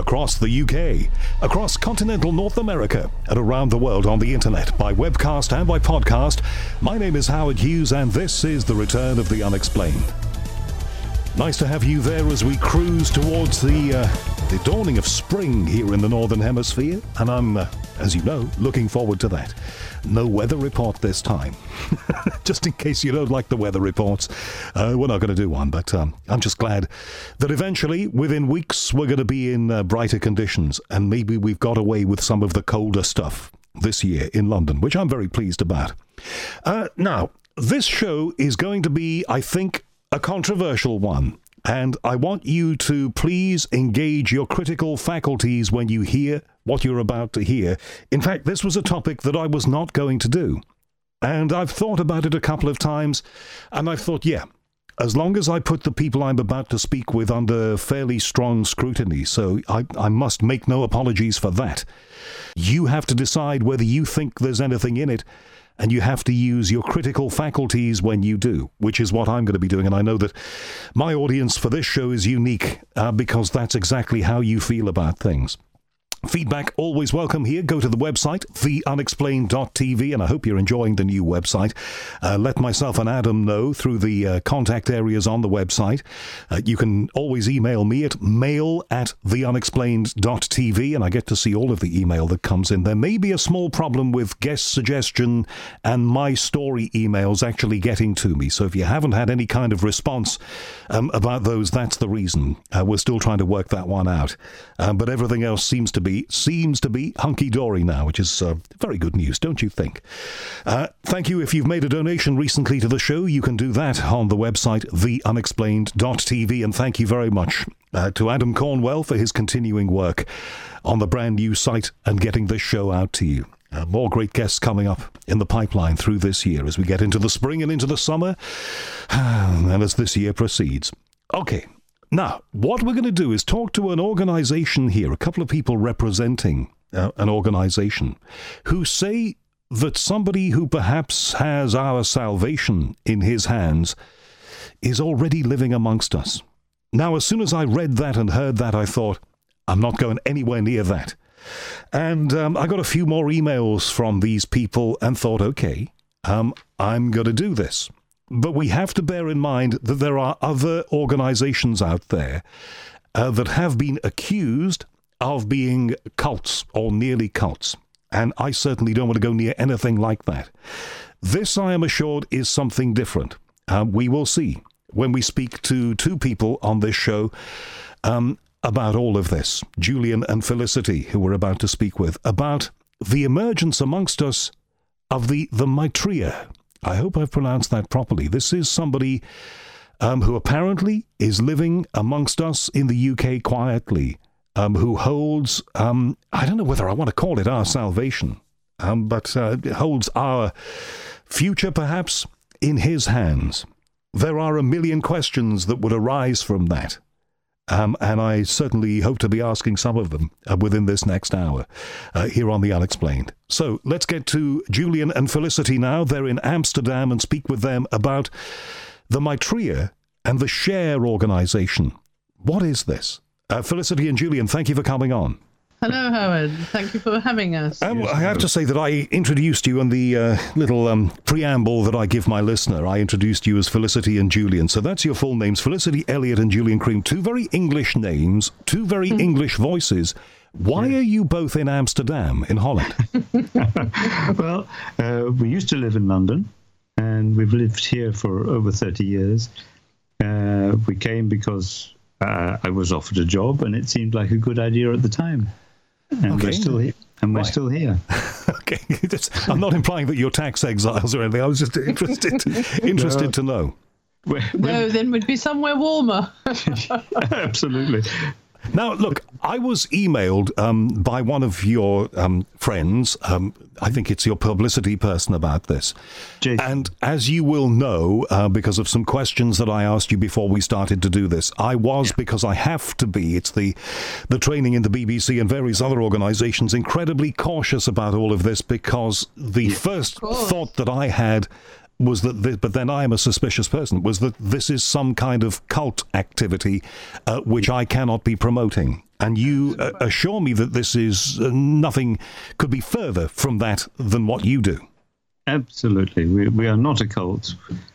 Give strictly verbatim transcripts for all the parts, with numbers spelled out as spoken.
across the U K, across continental North America, and around the world on the internet, by webcast and by podcast. My name is Howard Hughes, and this is the return of The Unexplained. Nice to have you there as we cruise towards the uh, the dawning of spring here in the Northern Hemisphere, and I'm, uh, as you know, looking forward to that. No weather report this time. Just in case you don't like the weather reports, uh, we're not going to do one, but um, I'm just glad that eventually, within weeks, we're going to be in uh, brighter conditions, and maybe we've got away with some of the colder stuff this year in London, which I'm very pleased about. Uh, now, this show is going to be, I think, a controversial one, and I want you to please engage your critical faculties when you hear what you're about to hear. In fact, this was a topic that I was not going to do, and I've thought about it a couple of times, and I've thought, yeah, as long as I put the people I'm about to speak with under fairly strong scrutiny, so I, I must make no apologies for that. You have to decide whether you think there's anything in it, and you have to use your critical faculties when you do, which is what I'm going to be doing. And I know that my audience for this show is unique uh, because that's exactly how you feel about things. Feedback always welcome here. Go to the website, the unexplained dot t v, and I hope you're enjoying the new website. Uh, let myself and Adam know through the uh, contact areas on the website. Uh, you can always email me at mail at the unexplained dot t v, and I get to see all of the email that comes in. There may be a small problem with guest suggestion and my story emails actually getting to me, so if you haven't had any kind of response um, about those, that's the reason. Uh, we're still trying to work that one out, um, but everything else seems to be seems to be hunky-dory now, which is uh, very good news, don't you think? Uh, thank you. If you've made a donation recently to the show, you can do that on the website, the unexplained dot t v, and thank you very much uh, to Adam Cornwell for his continuing work on the brand new site and getting this show out to you. Uh, more great guests coming up in the pipeline through this year as we get into the spring and into the summer, and as this year proceeds. Okay. Now, what we're going to do is talk to an organization here, a couple of people representing uh, an organization, who say that somebody who perhaps has our salvation in his hands is already living amongst us. Now, as soon as I read that and heard that, I thought, I'm not going anywhere near that. And um, I got a few more emails from these people and thought, okay, um, I'm going to do this. But we have to bear in mind that there are other organizations out there uh, that have been accused of being cults or nearly cults. And I certainly don't want to go near anything like that. This, I am assured, is something different. Uh, we will see when we speak to two people on this show um, about all of this. Julian and Felicity, who we're about to speak with, about the emergence amongst us of the, the Maitreya. I hope I've pronounced that properly. This is somebody um, who apparently is living amongst us in the U K quietly, um, who holds, um, I don't know whether I want to call it our salvation, um, but uh, holds our future perhaps in his hands. There are a million questions that would arise from that. Um, and I certainly hope to be asking some of them uh, within this next hour uh, here on The Unexplained. So let's get to Julian and Felicity now. They're in Amsterdam, and speak with them about the Maitreya and the Share organization. What is this? Uh, Felicity and Julian, thank you for coming on. Hello, Howard. Thank you for having us. Um, I have to say that I introduced you in the uh, little um, preamble that I give my listener. I introduced you as Felicity and Julian. So that's your full names, Felicity Elliott and Julian Cream. Two very English names, two very mm. English voices. Why are you both in Amsterdam, in Holland? Well, uh, we used to live in London, and we've lived here for over thirty years. Uh, we came because uh, I was offered a job, and it seemed like a good idea at the time. And okay. we're still here. And we're right. still here. Okay. I'm not implying that you're tax exiles or anything. I was just interested interested no. to know. We're, we're... No, then we'd be somewhere warmer. Absolutely. Now, look, I was emailed um, by one of your um, friends. Um, I think it's your publicity person about this. Jason. And as you will know, uh, because of some questions that I asked you before we started to do this, I was, yeah. because I have to be, it's the, the training in the B B C and various other organizations, incredibly cautious about all of this, because the yeah. first thought that I had was that, this, but then I am a suspicious person, was that this is some kind of cult activity uh, which I cannot be promoting. And you uh, assure me that this is uh, nothing could be further from that than what you do. Absolutely. We, we are not a cult.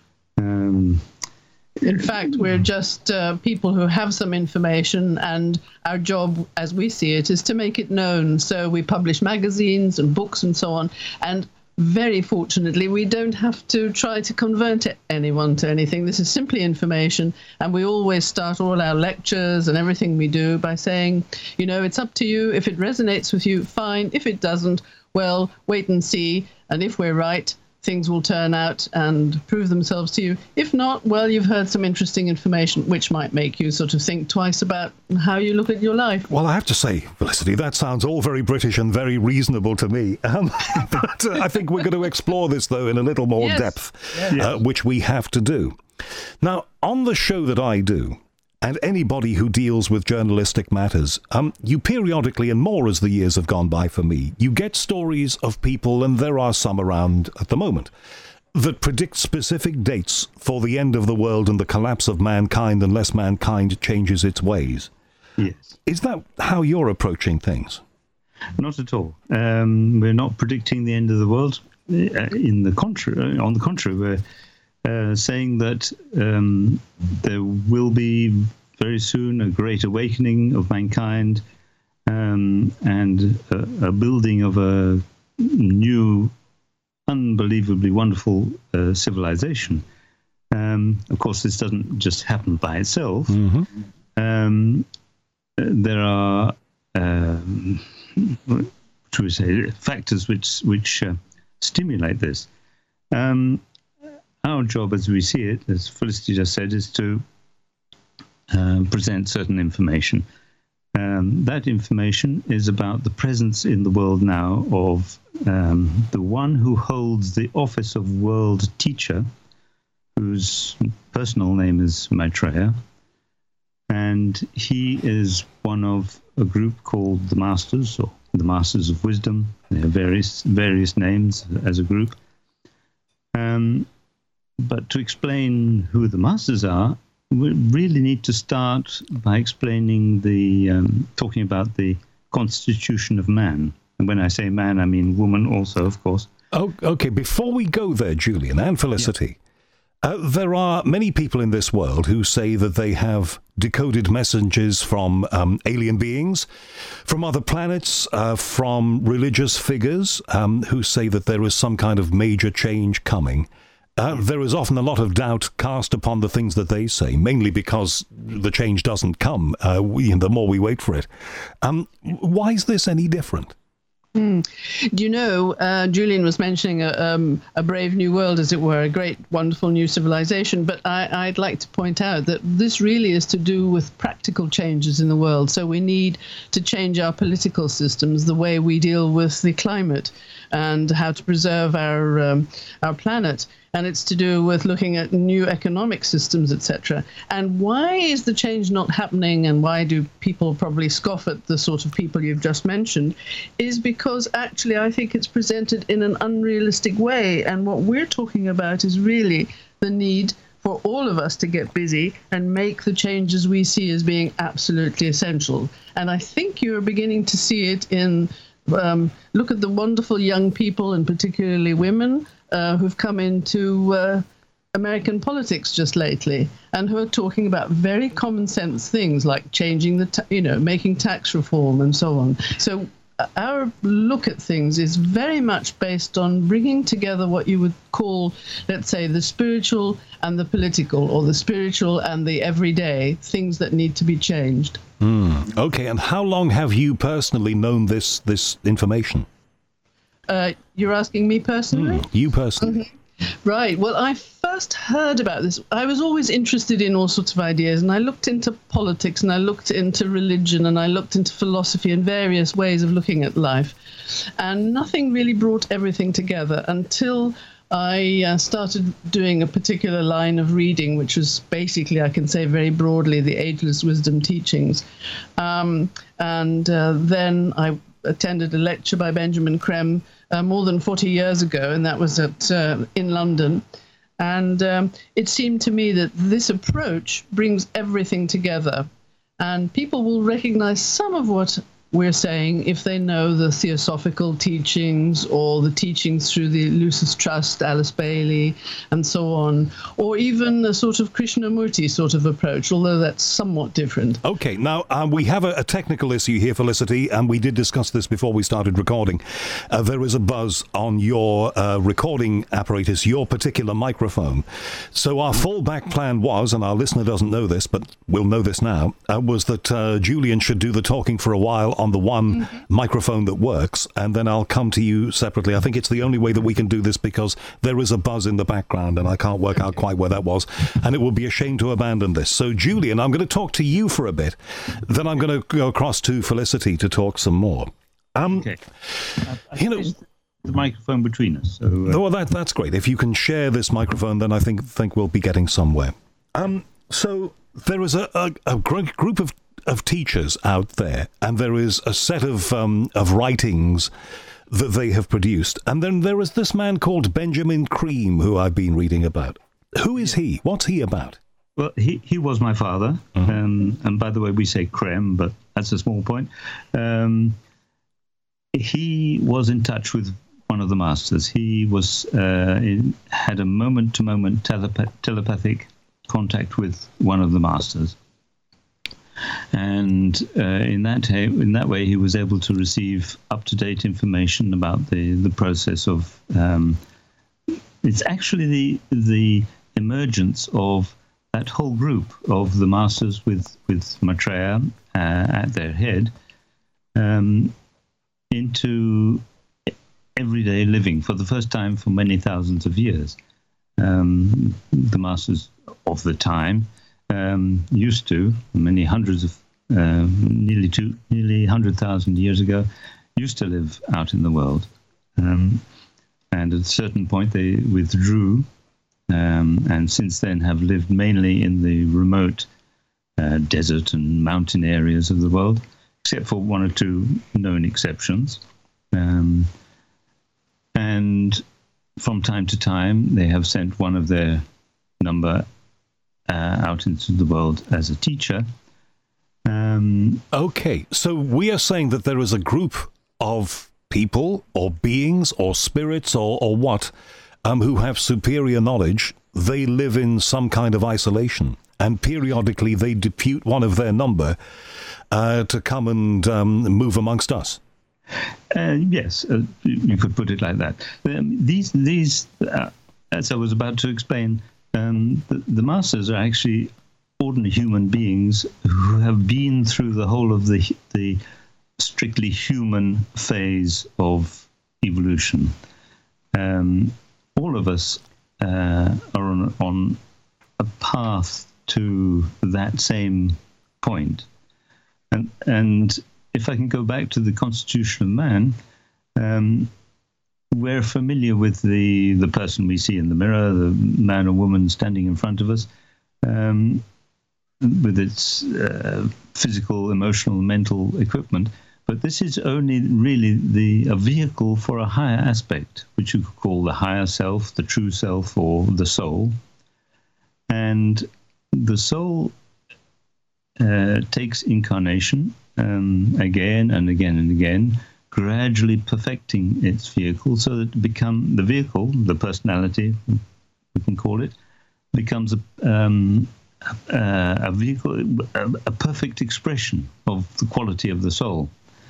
Um, In fact, we're just uh, people who have some information, and our job, as we see it, is to make it known. So we publish magazines and books and so on. And very fortunately, we don't have to try to convert anyone to anything. This is simply information. And we always start all our lectures and everything we do by saying, you know, it's up to you. If it resonates with you, fine. If it doesn't, well, wait and see. And if we're right, things will turn out and prove themselves to you. If not, well, you've heard some interesting information which might make you sort of think twice about how you look at your life. Well, I have to say, Felicity, that sounds all very British and very reasonable to me. Um, but uh, I think we're going to explore this, though, in a little more yes. depth, yes. Uh, which we have to do. Now, on the show that I do, and anybody who deals with journalistic matters, um, you periodically, and more as the years have gone by for me, you get stories of people, and there are some around at the moment, that predict specific dates for the end of the world and the collapse of mankind unless mankind changes its ways. Yes. Is that how you're approaching things? Not at all. Um, we're not predicting the end of the world. In the contrary, on the contrary, we're Uh, saying that um, there will be very soon a great awakening of mankind um, and a, a building of a new, unbelievably wonderful uh, civilization. Um, of course, this doesn't just happen by itself. Mm-hmm. Um, there are, um, what should we say, factors which which uh, stimulate this. Um, Our job, as we see it, as Felicity just said, is to uh, present certain information. Um, that information is about the presence in the world now of um, the one who holds the office of world teacher, whose personal name is Maitreya, and he is one of a group called the Masters, or the Masters of Wisdom. They have various various names as a group. Um, But to explain who the masters are, we really need to start by explaining the, um, talking about the constitution of man. And when I say man, I mean woman also, of course. Oh, okay, before we go there, Julian and Felicity, yeah. uh, there are many people in this world who say that they have decoded messages from um, alien beings, from other planets, uh, from religious figures um, who say that there is some kind of major change coming. Uh, there is often a lot of doubt cast upon the things that they say, mainly because the change doesn't come uh, we, the more we wait for it. Um, why is this any different? Mm. Do you know, uh, Julian was mentioning a, um, a brave new world, as it were, a great, wonderful new civilization. But I, I'd like to point out that this really is to do with practical changes in the world. So we need to change our political systems, the way we deal with the climate, and how to preserve our um, our planet. And it's to do with looking at new economic systems, et cetera. And why is the change not happening, and why do people probably scoff at the sort of people you've just mentioned, is because actually I think it's presented in an unrealistic way. And what we're talking about is really the need for all of us to get busy and make the changes we see as being absolutely essential. And I think you're beginning to see it in, um, look at the wonderful young people, and particularly women, Uh, who've come into uh, American politics just lately, and who are talking about very common sense things like changing the, ta- you know, making tax reform and so on. So uh, our look at things is very much based on bringing together what you would call, let's say, the spiritual and the political, or the spiritual and the everyday things that need to be changed. Mm. Okay, and how long have you personally known this this information? Uh, you're asking me personally? Mm, you personally. Mm-hmm. Right. Well, I first heard about this. I was always interested in all sorts of ideas, and I looked into politics, and I looked into religion, and I looked into philosophy and various ways of looking at life. And nothing really brought everything together until I uh, started doing a particular line of reading, which was basically, I can say very broadly, the Ageless Wisdom Teachings. Um, and uh, then I attended a lecture by Benjamin Creme uh, more than forty years ago, and that was at uh, in London. And um, it seemed to me that this approach brings everything together. And people will recognize some of what we're saying if they know the theosophical teachings or the teachings through the Lucis Trust, Alice Bailey, and so on, or even a sort of Krishnamurti sort of approach, although that's somewhat different. Okay, now um, we have a, a technical issue here, Felicity, and we did discuss this before we started recording. Uh, there is a buzz on your uh, recording apparatus, your particular microphone. So our fallback plan was, and our listener doesn't know this, but we'll know this now, uh, was that uh, Julian should do the talking for a while on the one mm-hmm. microphone that works, and then I'll come to you separately. I think it's the only way that we can do this because there is a buzz in the background and I can't work out quite where that was, and it would be a shame to abandon this. So Julian, I'm going to talk to you for a bit, then I'm going to go across to Felicity to talk some more. Um, okay. I, I you know, the microphone between us. So, uh... well, that, that's great. If you can share this microphone, then I think think we'll be getting somewhere. Um, so there is a, a, a great group of of teachers out there, and there is a set of um, of writings that they have produced. And then there is this man called Benjamin Creme, who I've been reading about. Who is he? What's he about? Well, he, he was my father. Mm-hmm. Um, and by the way, we say Creme, but that's a small point. Um, he was in touch with one of the masters. He was uh, in, had a moment-to-moment telepath- telepathic contact with one of the masters. And uh, in that in that way, he was able to receive up-to-date information about the, the process of. Um, it's actually the the emergence of that whole group of the masters with with Maitreya uh, at their head um, into everyday living for the first time for many thousands of years. Um, the masters of the time. Um, used to many hundreds of uh, nearly two nearly hundred thousand years ago used to live out in the world, um, and at a certain point they withdrew, um, and since then have lived mainly in the remote uh, desert and mountain areas of the world, except for one or two known exceptions. Um, and from time to time they have sent one of their number Uh, out into the world as a teacher. Um, okay, so we are saying that there is a group of people or beings or spirits or, or what um, who have superior knowledge. They live in some kind of isolation, and periodically they depute one of their number uh, to come and um, move amongst us. Uh, yes, uh, you could put it like that. Um, these, these uh, as I was about to explain, Um, the, the masters are actually ordinary human beings who have been through the whole of the the strictly human phase of evolution. Um, all of us uh, are on, on a path to that same point. And, and if I can go back to the constitution of man, um, we're familiar with the, the person we see in the mirror, the man or woman standing in front of us, um, with its uh, physical, emotional, mental equipment. But this is only really the a vehicle for a higher aspect, which you could call the higher self, the true self, or the soul. And the soul uh, takes incarnation um, again and again and again, gradually perfecting its vehicle so that it become the vehicle, the personality, we can call it, becomes a, um, a, a vehicle, a, a perfect expression of the quality of the soul.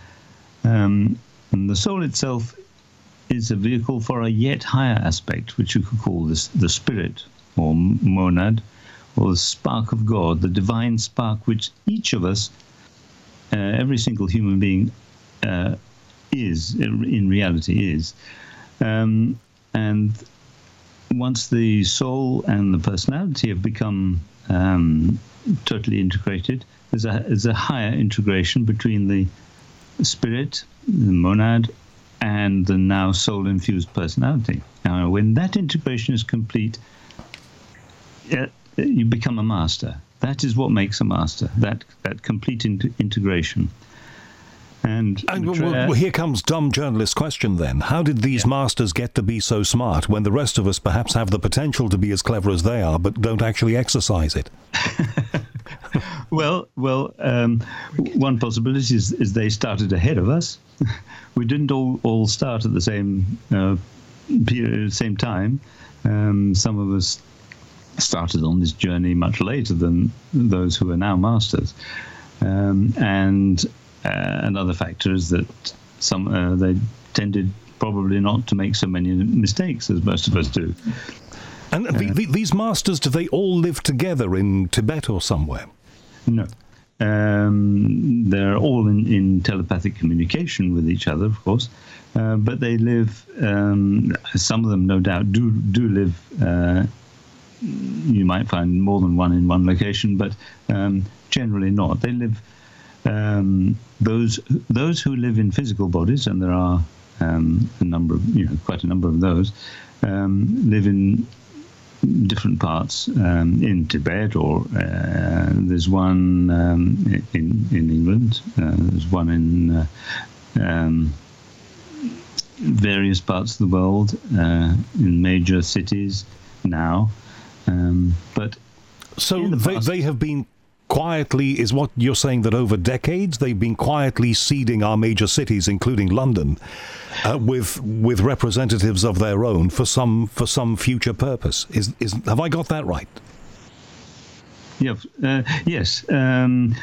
Um, and the soul itself is a vehicle for a yet higher aspect, which you could call this, the spirit, or monad, or the spark of God, the divine spark, which each of us, uh, every single human being, uh, is, in reality is. Um, and once the soul and the personality have become um, totally integrated, there's a, there's a higher integration between the spirit, the monad, and the now soul-infused personality. Now, when that integration is complete, uh, you become a master. That is what makes a master, that, that complete in- integration. And, and Maitreya, well, well, here comes dumb journalist question then. How did these yeah. masters get to be so smart when the rest of us perhaps have the potential to be as clever as they are, but don't actually exercise it? well, well, um, one possibility is, is they started ahead of us. We didn't all, all start at the same uh, period, same time. Um, some of us started on this journey much later than those who are now masters. Um, and uh, another factor is that some uh, they tended probably not to make so many mistakes as most of us do. And the, the, these masters, do they all live together in Tibet or somewhere? No. Um, they're all in, in telepathic communication with each other, of course, uh, but they live, um, some of them no doubt do, do live, uh, you might find more than one in one location, but um, generally not. They live, um, those those who live in physical bodies, and there are um, a number of, you know, quite a number of those, um, live in different parts um, in Tibet, or uh, there's one um, in in England. Uh, there's one in uh, um, various parts of the world, uh, in major cities now. Um, but so the they past, they have been quietly, is what you're saying, that over decades they've been quietly seeding our major cities, including London, uh, with with representatives of their own for some for some future purpose. Is is have I got that right? Yeah. Uh, yes. Um,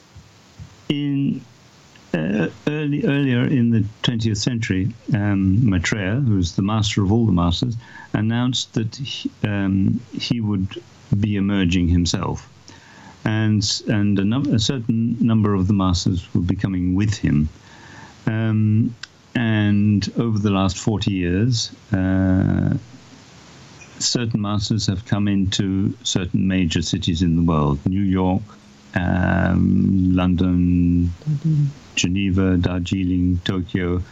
in uh, early earlier in the twentieth century, um, Maitreya, who was the master of all the masters, announced that he, um, he would be emerging himself. And and a, num- a certain number of the masters were becoming with him. Um, and over the last forty years, uh, certain masters have come into certain major cities in the world: New York, um, London, mm-hmm. Geneva, Darjeeling, Tokyo,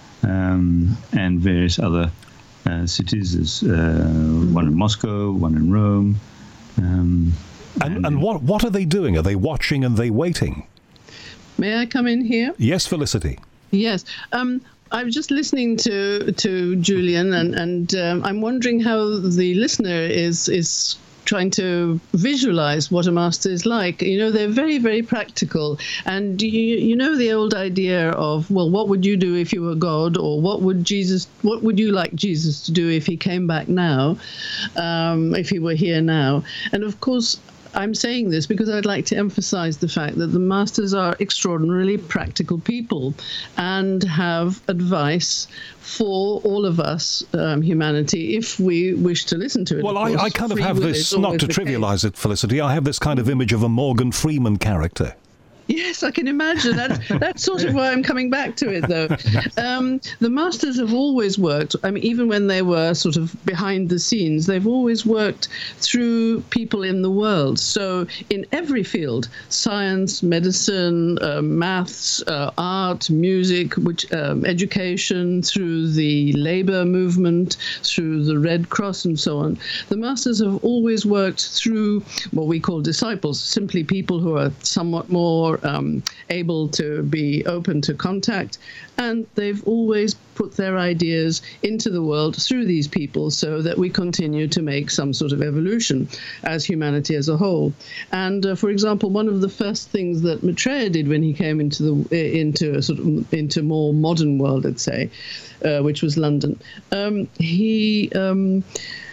um, and various other uh, cities. There's uh, mm-hmm. one in Moscow, one in Rome. Um, And, and what what are they doing? Are they watching and they waiting? May I come in here? Yes, Felicity. Yes. Um, I was just listening to to Julian, and and um, I'm wondering how the listener is is trying to visualize what a master is like. You know, they're very, very practical. And you you know the old idea of, well, what would you do if you were God, or what would Jesus, what would you like Jesus to do if he came back now, um, if he were here now? And of course, I'm saying this because I'd like to emphasize the fact that the masters are extraordinarily practical people and have advice for all of us, um, humanity, if we wish to listen to it. Well, I, I kind of have this, not to trivialize it, Felicity, I have this kind of image of a Morgan Freeman character. Yes, I can imagine. That's, that's sort of why I'm coming back to it, though. Um, the masters have always worked, I mean, even when they were sort of behind the scenes, they've always worked through people in the world. So in every field, science, medicine, uh, maths, uh, art, music, which um, education, through the labor movement, through the Red Cross and so on, the masters have always worked through what we call disciples, simply people who are somewhat more Um, able to be open to contact, and they've always put their ideas into the world through these people so that we continue to make some sort of evolution as humanity as a whole. And uh, for example, one of the first things that Maitreya did when he came into the into a sort of into more modern world, let's say, uh, which was London, um, he um,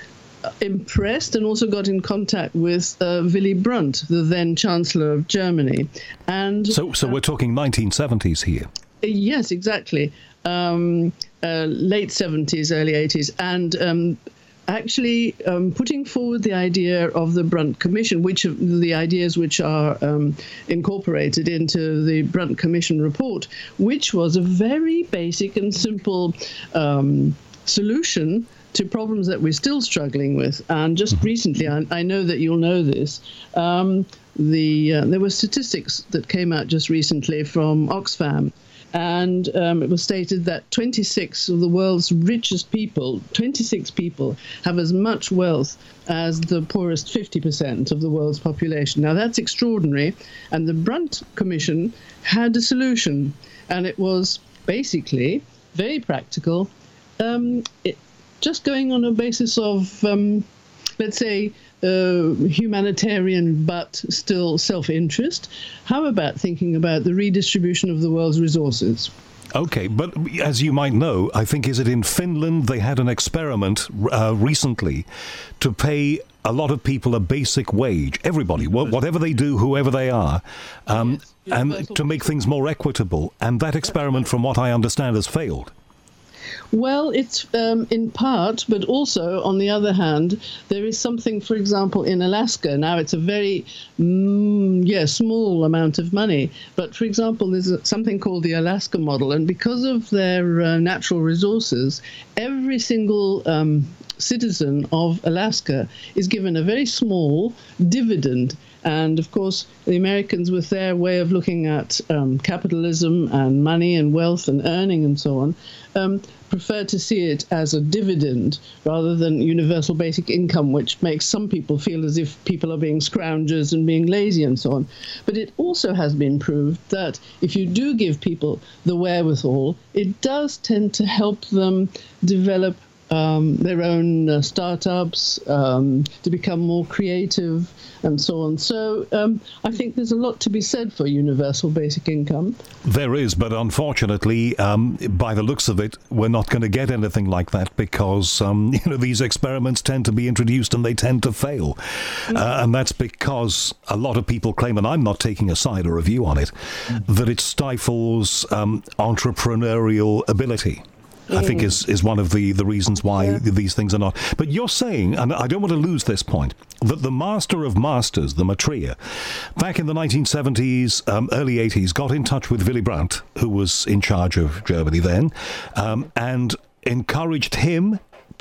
impressed and also got in contact with uh, Willy Brandt, the then Chancellor of Germany. And so, so uh, we're talking nineteen seventies here. Yes, exactly. Um, uh, late seventies, early eighties, and um, actually um, putting forward the idea of the Brandt Commission, which the ideas which are um, incorporated into the Brandt Commission report, which was a very basic and simple um, solution to problems that we're still struggling with. And just mm-hmm. recently, I, I know that you'll know this, um, the uh, there were statistics that came out just recently from Oxfam And um, it was stated that twenty-six of the world's richest people, twenty-six people, have as much wealth as the poorest fifty percent of the world's population. Now, that's extraordinary. And the Brunt Commission had a solution. And it was basically very practical, um, it, just going on a basis of, um, let's say, Uh, humanitarian but still self-interest. How about thinking about the redistribution of the world's resources? Okay, but as you might know, I think, is it in Finland, they had an experiment uh, recently to pay a lot of people a basic wage, everybody, wh- whatever they do, whoever they are, um, Yes, and universal to make things more equitable. And that experiment, from what I understand, has failed. Well, it's um, in part, but also, on the other hand, there is something, for example, in Alaska. Now, it's a very, mm, yeah, small amount of money. But, for example, there's a, something called the Alaska model. And because of their uh, natural resources, every single um, citizen of Alaska is given a very small dividend. And, of course, the Americans, with their way of looking at um, capitalism and money and wealth and earning and so on, um, prefer to see it as a dividend rather than universal basic income, which makes some people feel as if people are being scroungers and being lazy and so on. But it also has been proved that if you do give people the wherewithal, it does tend to help them develop Um, their own uh, startups, um, to become more creative and so on. So um, I think there's a lot to be said for universal basic income. There is, but unfortunately, um, by the looks of it, we're not going to get anything like that because, um, you know, these experiments tend to be introduced and they tend to fail. Mm-hmm. Uh, and that's because a lot of people claim, and I'm not taking a side or a view on it, mm-hmm. that it stifles um, entrepreneurial ability. I think is, is one of the, the reasons why yeah. these things are not. But you're saying, and I don't want to lose this point, that the master of masters, the Maitreya, back in the nineteen seventies, um, early eighties, got in touch with Willy Brandt, who was in charge of Germany then, um, and encouraged him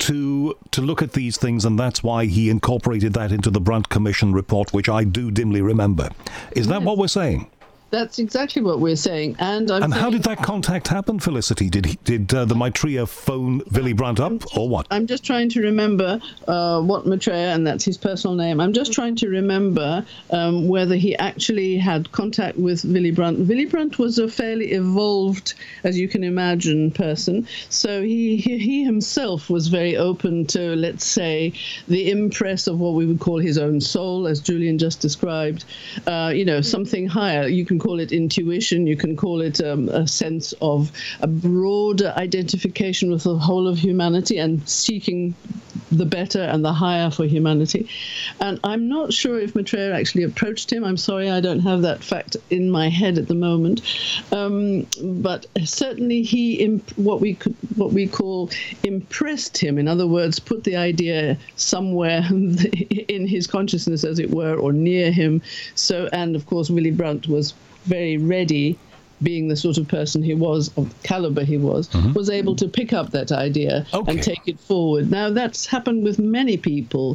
to to look at these things, and that's why he incorporated that into the Brandt Commission report, which I do dimly remember. Is that yes. what we're saying? That's exactly what we're saying. And I'm and saying, how did that contact happen, Felicity? Did he, did uh, the Maitreya phone Willy Brandt up, just, or what? I'm just trying to remember uh, what Maitreya, and that's his personal name. I'm just trying to remember um, whether he actually had contact with Willy Brandt. Willy Brandt was a fairly evolved, as you can imagine, person. So he, he, he himself was very open to, let's say, the impress of what we would call his own soul, as Julian just described. Uh, you know, something higher. You can call it intuition, you can call it um, a sense of a broader identification with the whole of humanity and seeking the better and the higher for humanity. And I'm not sure if Maitreya actually approached him. I'm sorry, I don't have that fact in my head at the moment. Um, but certainly he, imp- what we could, what we call impressed him. In other words, put the idea somewhere in his consciousness, as it were, or near him. So, and of course, Willy Brandt was very ready, being the sort of person he was, of the caliber he was, mm-hmm. was able to pick up that idea okay. and take it forward. Now, that's happened with many people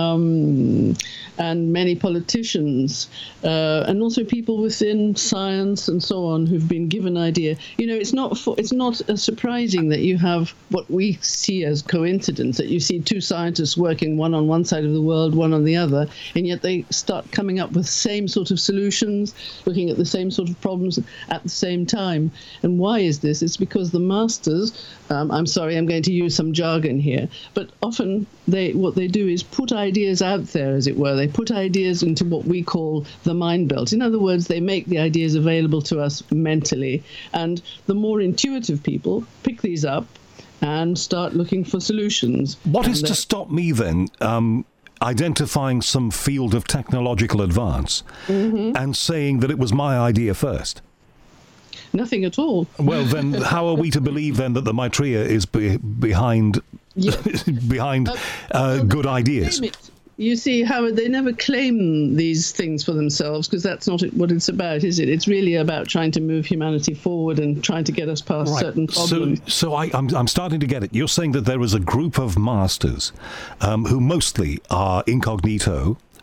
um, and many politicians uh, and also people within science and so on who've been given idea. You know, it's not for, it's not uh, surprising that you have what we see as coincidence, that you see two scientists working, one on one side of the world, one on the other, and yet they start coming up with the same sort of solutions, looking at the same sort of problems at the same time. And why is this? It's because the masters, um, I'm sorry, I'm going to use some jargon here, but often they what they do is put ideas out there, as it were. They put ideas into what we call the mind belt. In other words, they make the ideas available to us mentally. And the more intuitive people pick these up and start looking for solutions. What and is to stop me then um identifying some field of technological advance mm-hmm. and saying that it was my idea first? Nothing at all. Well, then how are we to believe then that the Maitreya is be- behind yeah. behind uh, uh, good ideas? You see, Howard, they never claim these things for themselves, because that's not what it's about, is it? It's really about trying to move humanity forward and trying to get us past right. certain problems. So, so I, I'm, I'm starting to get it. You're saying that there is a group of masters um, who mostly are incognito,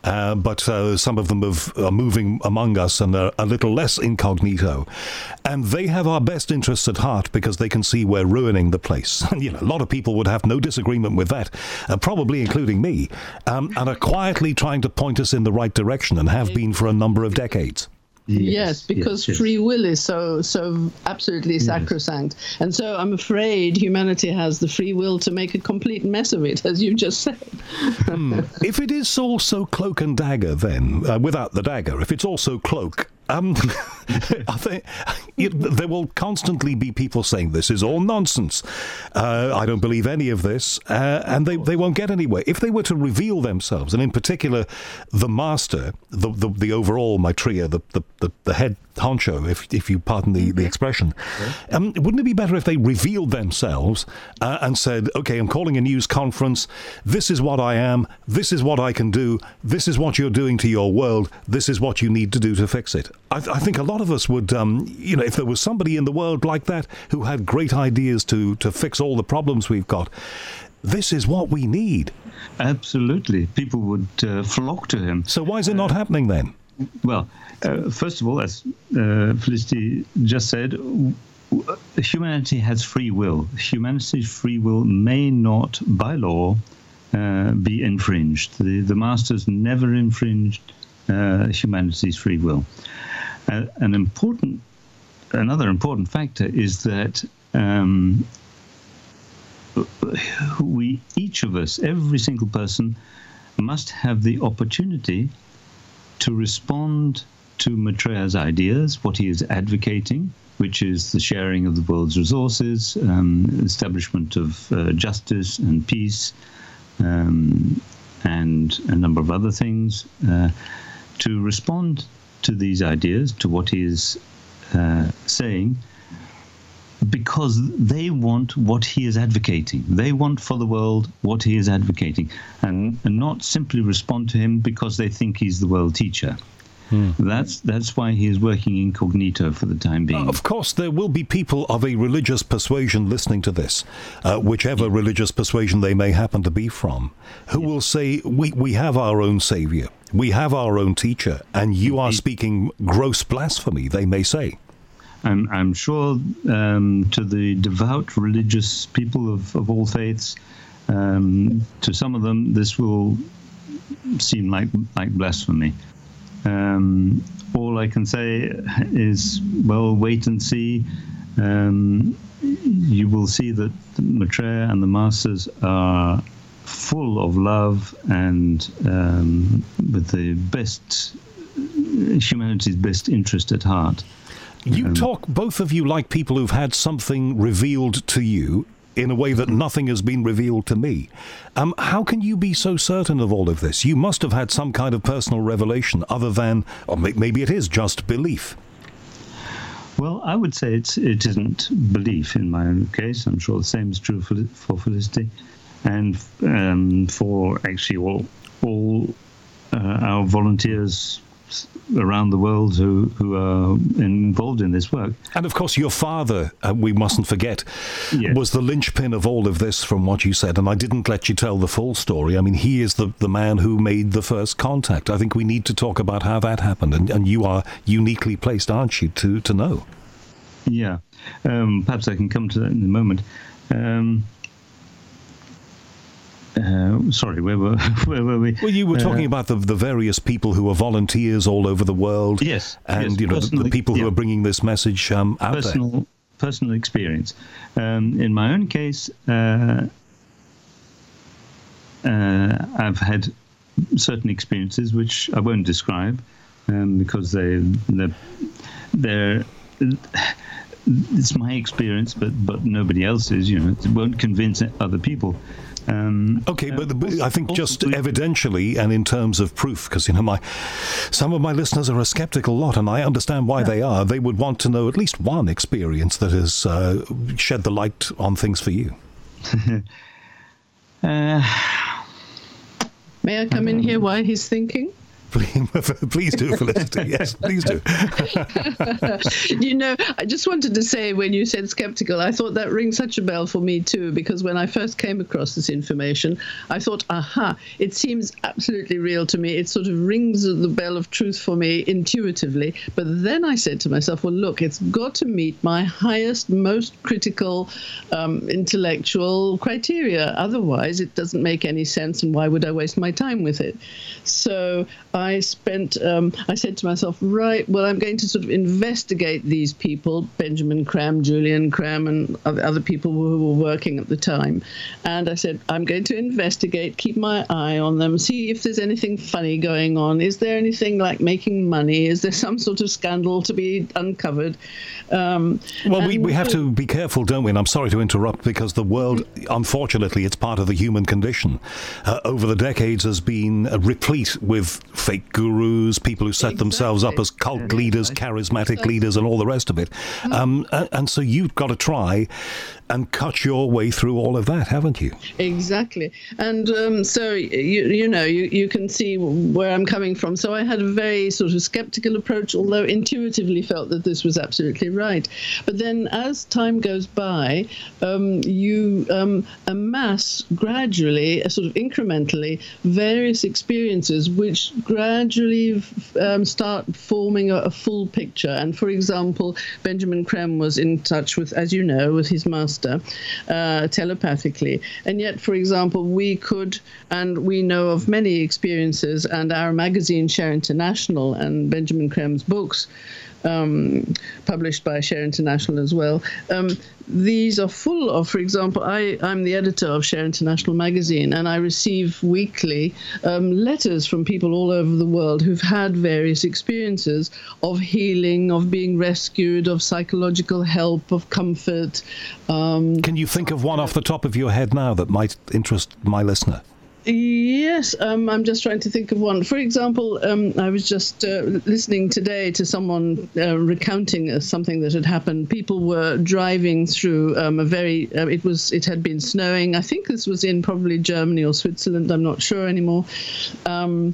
uh, but uh, some of them have, are moving among us and are a little less incognito. And they have our best interests at heart because they can see we're ruining the place. And, you know, a lot of people would have no disagreement with that, uh, probably including me, um, and are quietly trying to point us in the right direction and have been for a number of decades. Yes, Yes, because yes, yes. free will is so so absolutely sacrosanct. And so I'm afraid humanity has the free will to make a complete mess of it, as you just said. Hmm. If it is also cloak and dagger, then, uh, without the dagger, if it's also cloak, um, I think it, there will constantly be people saying this is all nonsense. Uh, I don't believe any of this, uh, and they, they won't get anywhere. If they were to reveal themselves, and in particular the master, the the, the overall maitreya, the, the, the, the head honcho, if if you pardon the, the expression, um, wouldn't it be better if they revealed themselves uh, and said, okay, I'm calling a news conference, this is what I am, this is what I can do, this is what you're doing to your world, this is what you need to do to fix it. I, I think a lot of us would, um, you know, if there was somebody in the world like that who had great ideas to, to fix all the problems we've got, this is what we need. Absolutely. People would uh, flock to him. So why is it not happening then? Well, uh, first of all, as uh, Felicity just said, w- w- humanity has free will. Humanity's free will may not, by law, uh, be infringed. The, the masters never infringed uh, humanity's free will. Uh, an important, another important factor is that um, we, each of us, every single person, must have the opportunity to respond to Maitreya's ideas, what he is advocating, which is the sharing of the world's resources, um, establishment of uh, justice and peace, um, and a number of other things, uh, to respond to these ideas, to what he is uh, saying, because they want what he is advocating. They want for the world what he is advocating, and, and not simply respond to him because they think he's the world teacher. Hmm. That's that's why he is working incognito for the time being. Uh, of course, there will be people of a religious persuasion listening to this, uh, whichever yeah. religious persuasion they may happen to be from, who yeah. will say, we, we have our own saviour, we have our own teacher, and you are speaking gross blasphemy, they may say. I'm, I'm sure um, to the devout religious people of, of all faiths, um, to some of them, this will seem like like blasphemy. Um, all I can say is, well, wait and see. Um, you will see that Maitreya and the masters are full of love and um, with the best, humanity's best interest at heart. You um, talk, both of you, like people who've had something revealed to you in a way that nothing has been revealed to me. Um, how can you be so certain of all of this? You must have had some kind of personal revelation other than, or maybe it is just belief. Well, I would say it's, it isn't belief in my own case. I'm sure the same is true for, for Felicity and um, for actually all, all uh, our volunteers around the world who, who are involved in this work. And of course your father, uh, we mustn't forget, yes. was the linchpin of all of this from what you said, and I didn't let you tell the full story. I mean, he is the, the man who made the first contact. I think we need to talk about how that happened, and, and you are uniquely placed, aren't you, to, to know? Yeah, um, perhaps I can come to that in a moment. Um, Uh, sorry, where were where were we? Well, you were talking uh, about the the various people who are volunteers all over the world. Yes, and yes, you know the, the people who yeah. are bringing this message um, out personal, there. Personal experience. Um, in my own case, uh, uh, I've had certain experiences which I won't describe um, because they they're, they're it's my experience, but but nobody else's. You know, it won't convince other people. Um, okay, but, uh, but I think just we, evidentially and in terms of proof, because you know my some of my listeners are a skeptical lot, and I understand why yeah. they are. They would want to know at least one experience that has uh, shed the light on things for you. uh, May I come in here while he's thinking? Please, please do, Felicity. Yes, please do. You know, I just wanted to say, when you said skeptical, I thought that rings such a bell for me too, because when I first came across this information, I thought, aha, it seems absolutely real to me. It sort of rings the bell of truth for me intuitively. But then I said to myself, well, look, it's got to meet my highest, most critical um, intellectual criteria. Otherwise, it doesn't make any sense, and why would I waste my time with it? So I spent, um, I said to myself, right, well, I'm going to sort of investigate these people, Benjamin Cram, Julian Cram, and other people who were working at the time. And I said, I'm going to investigate, keep my eye on them, see if there's anything funny going on. Is there anything like making money? Is there some sort of scandal to be uncovered? Um, well, we, we have to be careful, don't we? And I'm sorry to interrupt, because the world, unfortunately, it's part of the human condition. Uh, over the decades has been uh, replete with fake gurus, people who set exactly. themselves up as cult yeah, leaders, right. charismatic exactly. leaders, and all the rest of it. Mm. Um, and, and so you've got to try and cut your way through all of that, haven't you? Exactly. And um, so, you, you know, you, you can see where I'm coming from. So I had a very sort of skeptical approach, although intuitively felt that this was absolutely right. But then as time goes by, um, you um, amass gradually, sort of incrementally, various experiences which gradually um, start forming a, a full picture. And for example, Benjamin Creme was in touch with, as you know, with his master uh, telepathically. And yet, for example, we could, and we know of many experiences, and our magazine, Share International, and Benjamin Creme's books, Um, published by Share International as well. Um, these are full of, for example, I, I'm the editor of Share International magazine, and I receive weekly um, letters from people all over the world who've had various experiences of healing, of being rescued, of psychological help, of comfort. Um, Can you think of one off the top of your head now that might interest my listener? Yes, um, I'm just trying to think of one. For example, um, I was just uh, listening today to someone uh, recounting uh, something that had happened. People were driving through um, a very, uh, it was, it had been snowing. I think this was in probably Germany or Switzerland. I'm not sure anymore. Um,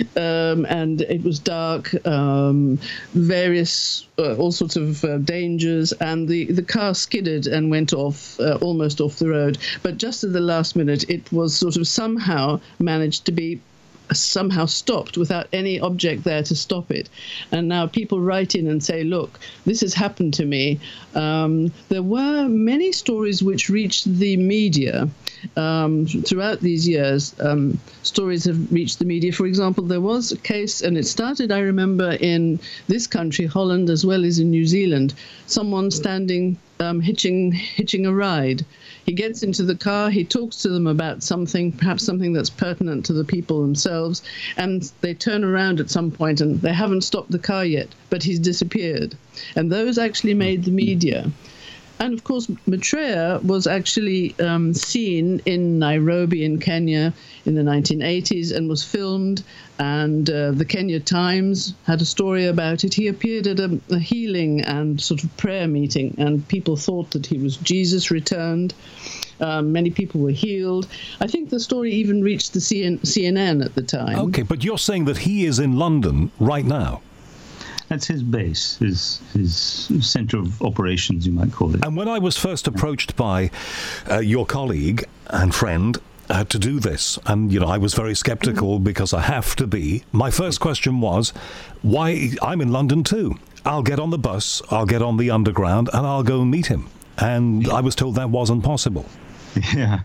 um, and it was dark, um, various, uh, all sorts of uh, dangers, and the, the car skidded and went off, uh, almost off the road. But just at the last minute, it was sort of somehow managed to be somehow stopped without any object there to stop it. And now people write in and say, look, this has happened to me. Um, there were many stories which reached the media um, throughout these years. Um, stories have reached the media. For example, there was a case, and it started, I remember, in this country, Holland, as well as in New Zealand, someone standing um, hitching hitching a ride. He gets into the car, he talks to them about something, perhaps something that's pertinent to the people themselves, and they turn around at some point and they haven't stopped the car yet, but he's disappeared. And those actually made the media. And of course, Maitreya was actually um, seen in Nairobi in Kenya in the nineteen eighties and was filmed, and uh, the Kenya Times had a story about it. He appeared at a, a healing and sort of prayer meeting, and people thought that he was Jesus returned. Um, many people were healed. I think the story even reached the C N N at the time. Okay, but you're saying that he is in London right now? That's his base, his his centre of operations, you might call it. And when I was first approached by uh, your colleague and friend uh, to do this, and you know, I was very sceptical because I have to be. My first question was, why? I'm in London too. I'll get on the bus, I'll get on the underground, and I'll go and meet him. And I was told that wasn't possible. Yeah.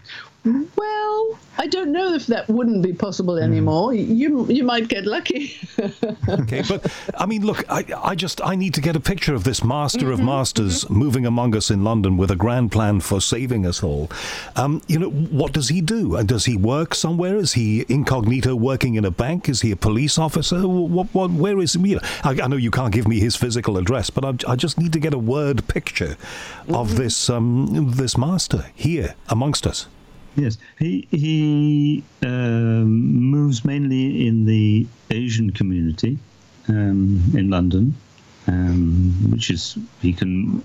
Well, I don't know if that wouldn't be possible anymore. Mm. You you might get lucky. Okay, but I mean, look, I I just I need to get a picture of this master mm-hmm, of masters mm-hmm. moving among us in London with a grand plan for saving us all. Um, you know, what does he do? And does he work somewhere? Is he incognito working in a bank? Is he a police officer? What what? Where is he? You know, I, I know you can't give me his physical address, but I, I just need to get a word picture mm-hmm. of this um this master here amongst us. Yes, he he um, moves mainly in the Asian community um, in London, um, which is he can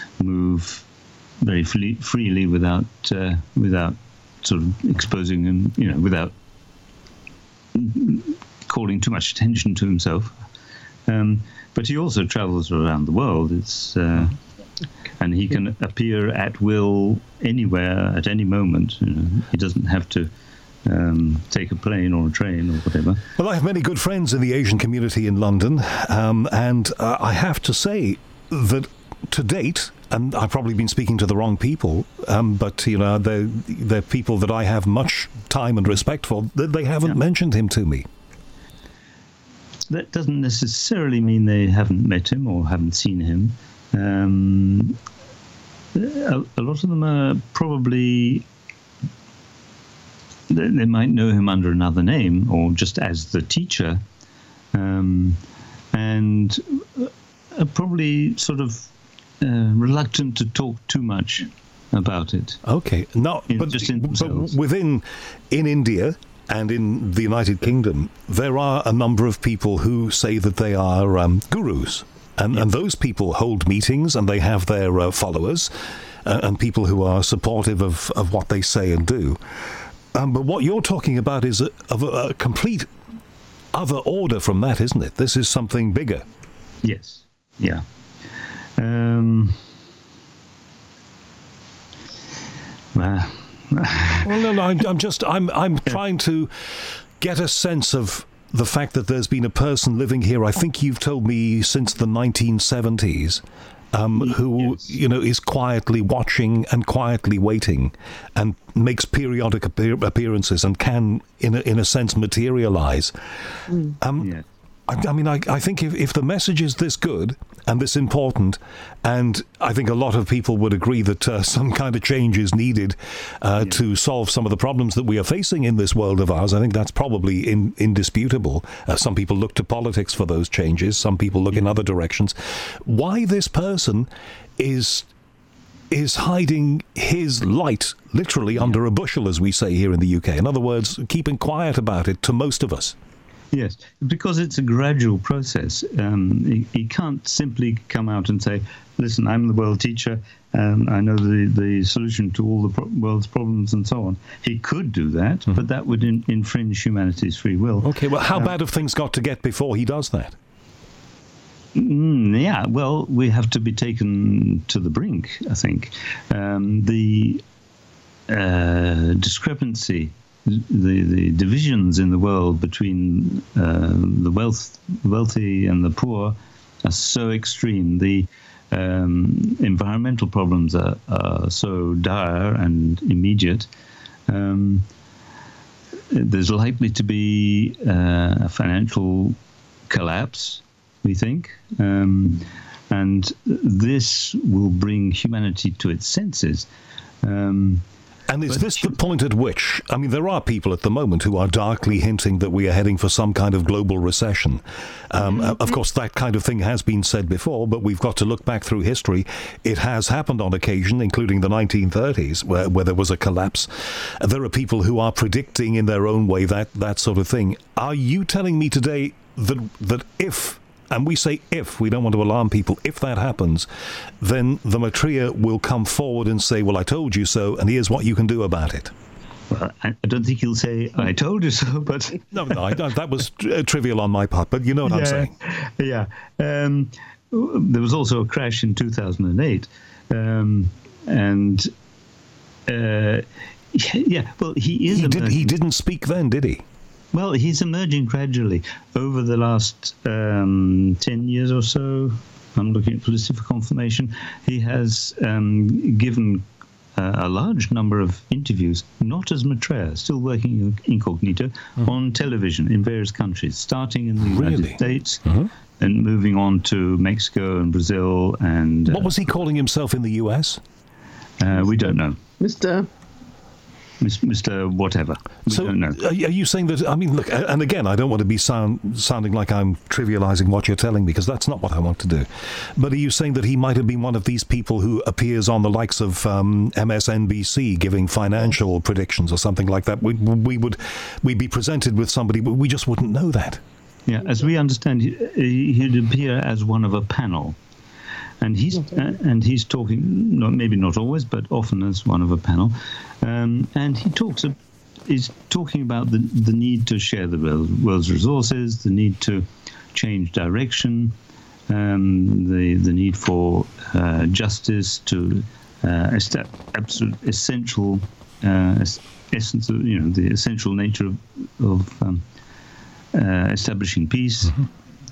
move very free, freely without uh, without sort of exposing and you know without calling too much attention to himself. Um, but he also travels around the world. It's uh, and he can appear at will anywhere at any moment. You know, he doesn't have to um, take a plane or a train or whatever. Well, I have many good friends in the Asian community in London, um, and uh, I have to say that to date, and I've probably been speaking to the wrong people, um, but you know, they're, they're people that I have much time and respect for. They haven't yeah. mentioned him to me. That doesn't necessarily mean they haven't met him or haven't seen him. Um, a, a lot of them are probably, they, they might know him under another name or just as the teacher, um, and are probably sort of uh, reluctant to talk too much about it. Okay, now, in, but, just in but within, in India and in the United Kingdom, there are a number of people who say that they are um, gurus. And, and those people hold meetings and they have their uh, followers uh, and people who are supportive of, of what they say and do. Um, but what you're talking about is a, of a, a complete other order from that, isn't it? This is something bigger. Yes. Yeah. Um, uh, well, no, no. I'm, I'm just. I'm. I'm trying to get a sense of the fact that there's been a person living here, I think you've told me since the nineteen seventies, um, who, yes. you know, is quietly watching and quietly waiting and makes periodic appear- appearances and can, in a, in a sense, materialize. Mm. Um, yeah. I, I mean, I, I think if, if the message is this good and this important, and I think a lot of people would agree that uh, some kind of change is needed uh, yeah. to solve some of the problems that we are facing in this world of ours, I think that's probably in, indisputable. Uh, some people look to politics for those changes. Some people look yeah. in other directions. Why this person is is hiding his light literally yeah. under a bushel, as we say here in the U K. In other words, keeping quiet about it to most of us. Yes, because it's a gradual process. Um, he, he can't simply come out and say, listen, I'm the world teacher, and I know the, the solution to all the pro- world's problems and so on. He could do that, mm-hmm. but that would in, infringe humanity's free will. Okay, well, how uh, bad have things got to get before he does that? Mm, yeah, well, we have to be taken to the brink, I think. Um, the uh, discrepancy The, the divisions in the world between uh, the wealth, wealthy and the poor are so extreme. The um, environmental problems are, are so dire and immediate. Um, there's likely to be uh, a financial collapse, we think. Um, and this will bring humanity to its senses. Um, And is this the point at which, I mean, there are people at the moment who are darkly hinting that we are heading for some kind of global recession. Um, mm-hmm. Of course, that kind of thing has been said before, but we've got to look back through history. It has happened on occasion, including the nineteen thirties, where, where there was a collapse. There are people who are predicting in their own way that, that sort of thing. Are you telling me today that that if... and we say if, we don't want to alarm people, if that happens, then the Maitreya will come forward and say, well, I told you so, and here's what you can do about it. Well, I don't think he'll say, I told you so, but... no, no, I don't, that was uh, trivial on my part, but you know what yeah, I'm saying. Yeah. Um, there was also a crash in two thousand eight, um, and... Uh, yeah, well, he is... He, did, he didn't speak then, did he? Well, he's emerging gradually over the last um, ten years or so. I'm looking at Felicity for confirmation. He has um, given uh, a large number of interviews, not as Maitreya, still working incognito, mm. on television in various countries, starting in the United really? States uh-huh. and moving on to Mexico and Brazil. And uh, what was he calling himself in the U S? Uh, we don't know. Mister Mister Whatever. We so don't know. Are you saying that, I mean, look, and again, I don't want to be sound, sounding like I'm trivializing what you're telling me, because that's not what I want to do. But are you saying that he might have been one of these people who appears on the likes of um, M S N B C giving financial predictions or something like that? We, we would we'd be presented with somebody, but we just wouldn't know that. Yeah, as we understand, he'd appear as one of a panel. And he's uh, and he's talking, not, maybe not always, but often as one of a panel. Um, and he talks is talking about the, the need to share the world's resources, the need to change direction, um, the the need for uh, justice, to uh, esta- absolute essential uh, essence of, you know, the essential nature of, of um, uh, establishing peace. Mm-hmm.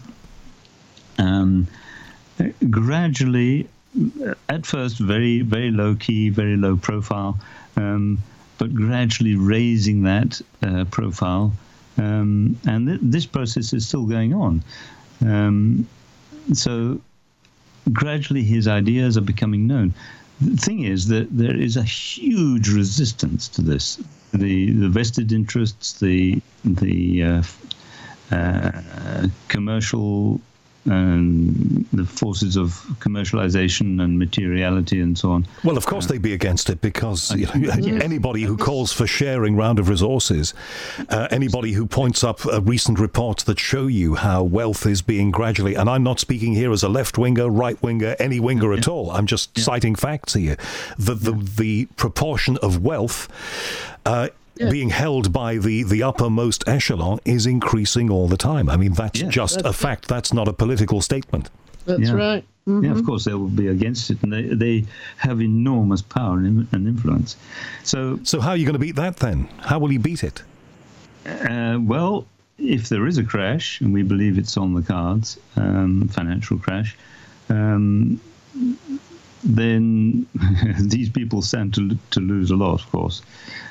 Um, gradually, at first, very very low key, very low profile. Um, but gradually raising that uh, profile. Um, and th- this process is still going on. Um, so gradually his ideas are becoming known. The thing is that there is a huge resistance to this. The, the vested interests, the, the uh, uh, commercial and the forces of commercialization and materiality and so on. Well, of course uh, they'd be against it, because you know, anybody who calls for sharing round of resources, uh, anybody who points up uh, recent reports that show you how wealth is being gradually, and I'm not speaking here as a left-winger, right-winger, any winger yeah. at all, I'm just yeah. citing facts here, that the, the proportion of wealth uh, Yeah. being held by the, the uppermost echelon is increasing all the time. I mean, that's yeah, just that's a fact. That's not a political statement. That's yeah. right. Mm-hmm. Yeah, of course, they will be against it, and they, they have enormous power and, and influence. So, so how are you going to beat that then? How will you beat it? Uh, well, if there is a crash, and we believe it's on the cards, um, financial crash, um, then these people stand to to lose a lot, of course.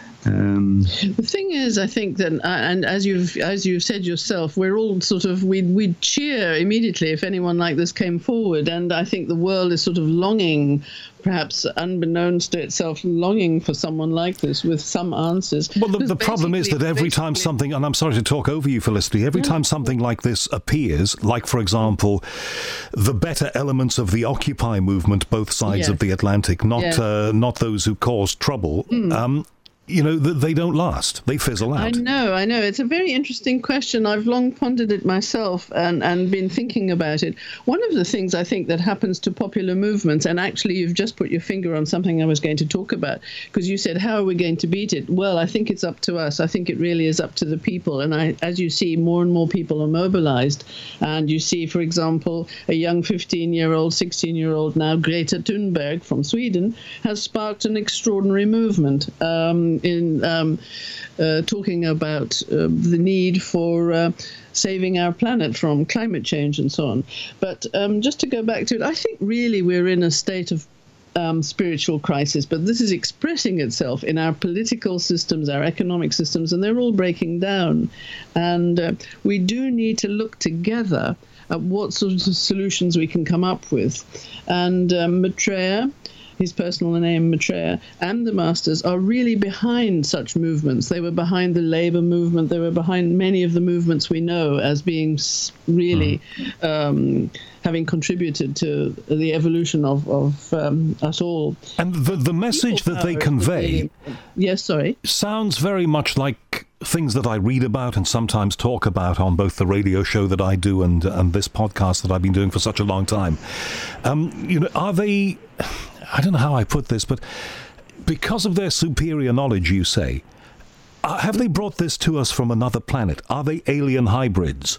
Um, the thing is, I think that, uh, and as you've as you've said yourself, we're all sort of we'd we'd cheer immediately if anyone like this came forward, and I think the world is sort of longing, perhaps unbeknownst to itself, longing for someone like this with some answers. Well, the, the problem is that every time something, and I'm sorry to talk over you, Felicity, every time something like this appears, like, for example, the better elements of the Occupy movement, both sides yes. of the Atlantic, not yes. uh, not those who caused trouble. Mm. Um, You know, they don't last. They fizzle out. I know, I know. It's a very interesting question. I've long pondered it myself and, and been thinking about it. One of the things I think that happens to popular movements, and actually you've just put your finger on something I was going to talk about, because you said, how are we going to beat it? Well, I think it's up to us. I think it really is up to the people. And I, as you see, more and more people are mobilized. And you see, for example, a young fifteen-year-old, sixteen-year-old now, Greta Thunberg from Sweden, has sparked an extraordinary movement. Um, in um, uh, talking about uh, the need for uh, saving our planet from climate change and so on. But um, just to go back to it, I think really we're in a state of um, spiritual crisis, but this is expressing itself in our political systems, our economic systems, and they're all breaking down. And uh, we do need to look together at what sort of solutions we can come up with. And um, Maitreya, his personal name, Maitreya, and the Masters are really behind such movements. They were behind the Labour movement. They were behind many of the movements we know as being really mm. um, having contributed to the evolution of, of um, us all. And the, the message that they convey yes, sorry, sounds very much like things that I read about and sometimes talk about on both the radio show that I do and and this podcast that I've been doing for such a long time. Um, you know, are they... I don't know how I put this, but because of their superior knowledge, you say, uh, have they brought this to us from another planet? Are they alien hybrids?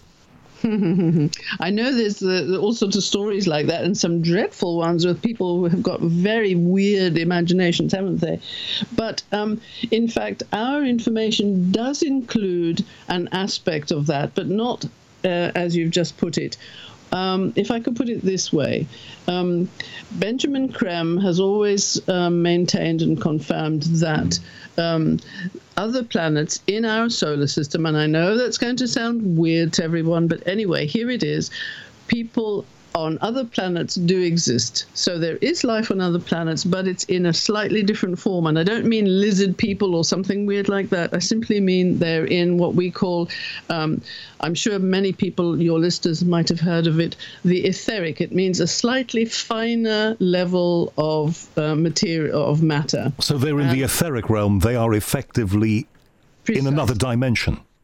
I know there's uh, all sorts of stories like that, and some dreadful ones with people who have got very weird imaginations, haven't they? But um, in fact, our information does include an aspect of that, but not, uh, as you've just put it. Um, if I could put it this way, um, Benjamin Creme has always um, maintained and confirmed that um, other planets in our solar system, and I know that's going to sound weird to everyone, but anyway, here it is, people on other planets do exist. So there is life on other planets, but it's in a slightly different form. And I don't mean lizard people or something weird like that. I simply mean they're in what we call, um, I'm sure many people, your listeners might have heard of it, the etheric. It means a slightly finer level of uh, material, of matter. So they're in and the etheric realm. They are effectively precisely. in another dimension.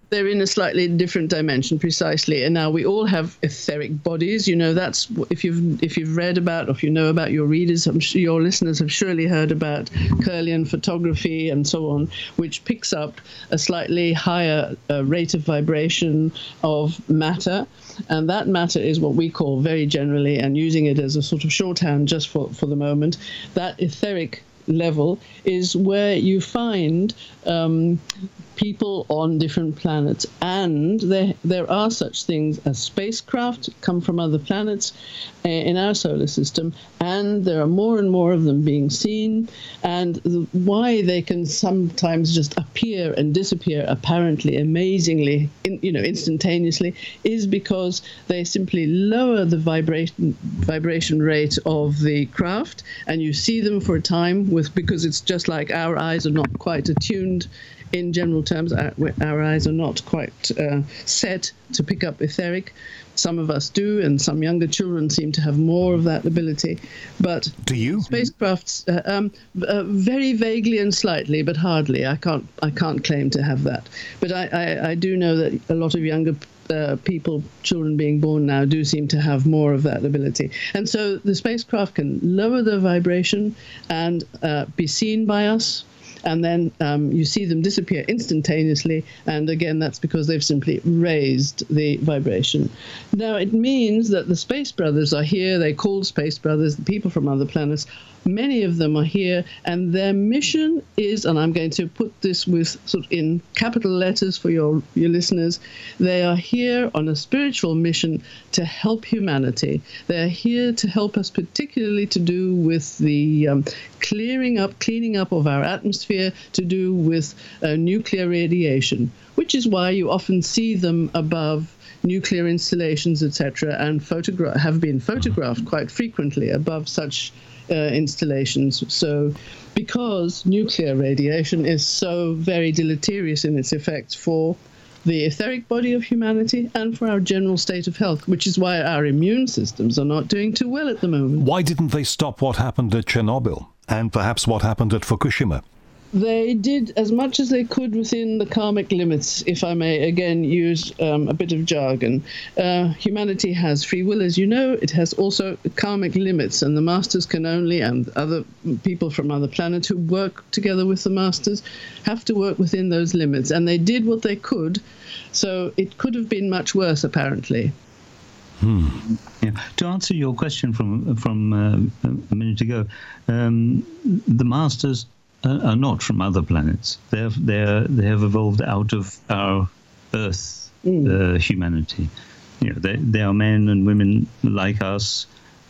they're in a slightly different dimension, precisely. And now we all have etheric bodies. You know, that's if you've if you've read about, or if you know about, your readers, I'm sure your listeners have surely heard about Kirlian photography and so on, which picks up a slightly higher uh, rate of vibration of matter. And that matter is what we call very generally, and using it as a sort of shorthand just for, for the moment, that etheric level is where you find um, people on different planets, and there there are such things as spacecraft come from other planets uh, in our solar system, and there are more and more of them being seen. And the, why they can sometimes just appear and disappear apparently amazingly, in, you know, instantaneously, is because they simply lower the vibration vibration rate of the craft, and you see them for a time with because it's just like our eyes are not quite attuned. In general terms, our, our eyes are not quite uh, set to pick up etheric. Some of us do, and some younger children seem to have more of that ability. But do you? Spacecrafts, uh, um, uh, very vaguely and slightly, but hardly. I can't, I can't claim to have that. But I, I, I do know that a lot of younger uh, people, children being born now, do seem to have more of that ability. And so the spacecraft can lower the vibration and uh, be seen by us. And then um, you see them disappear instantaneously. And again, that's because they've simply raised the vibration. Now, it means that the Space Brothers are here. They're called Space Brothers, the people from other planets. Many of them are here, and their mission is, and I'm going to put this with sort of in capital letters for your, your listeners, they are here on a spiritual mission to help humanity. They're here to help us, particularly to do with the um, clearing up, cleaning up of our atmosphere, to do with uh, nuclear radiation, which is why you often see them above nuclear installations, et cetera, and photogra- have been photographed quite frequently above such Uh, installations. So because nuclear radiation is so very deleterious in its effects for the etheric body of humanity and for our general state of health, which is why our immune systems are not doing too well at the moment. Why didn't they stop what happened at Chernobyl and perhaps what happened at Fukushima? They did as much as they could within the karmic limits, if I may again use um, a bit of jargon. Uh, humanity has free will, as you know. It has also karmic limits, and the masters can only, and other people from other planets who work together with the masters, have to work within those limits. And they did what they could, so it could have been much worse, apparently. Hmm. Yeah. To answer your question from from uh, a minute ago, um, the masters are not from other planets. They have they they have evolved out of our Earth mm. uh, humanity. You know, they they are men and women like us.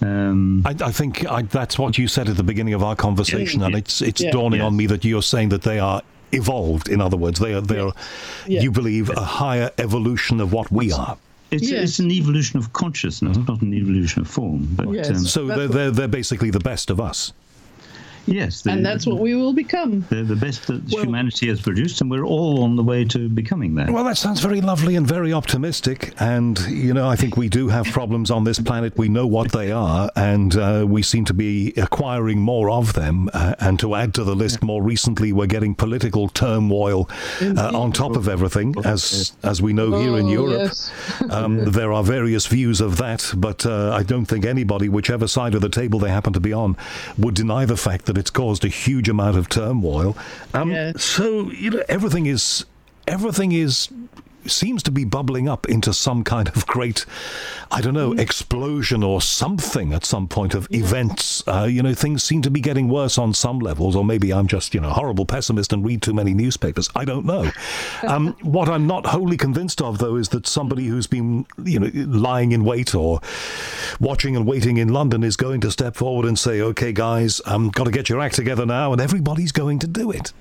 Um, I, I think I, that's what you said at the beginning of our conversation, yeah, and it's it's yeah, dawning yes. on me that you're saying that they are evolved. In other words, they are they are. Yeah. You believe a higher evolution of what we are. It's, yes. it's an evolution of consciousness, mm-hmm. not an evolution of form. But yes. um, so they're, they're they're basically the best of us. Yes, and that's what we will become. They're the best that well, humanity has produced, and we're all on the way to becoming that. Well, that sounds very lovely and very optimistic. And, you know, I think we do have problems on this planet. We know what they are, and uh, we seem to be acquiring more of them. Uh, and to add to the list, more recently, we're getting political turmoil uh, on top of everything, as as we know here oh, in Europe. Yes. um, there are various views of that, but uh, I don't think anybody, whichever side of the table they happen to be on, would deny the fact that it's caused a huge amount of turmoil. Um, yeah. So, you know, everything is, everything is, seems to be bubbling up into some kind of great, I don't know, mm. explosion or something at some point of yeah. events. Uh, you know, things seem to be getting worse on some levels, or maybe I'm just, you know, a horrible pessimist and read too many newspapers. I don't know. Um, what I'm not wholly convinced of, though, is that somebody who's been, you know, lying in wait or watching and waiting in London is going to step forward and say, okay, guys, um, got to get your act together now, and everybody's going to do it.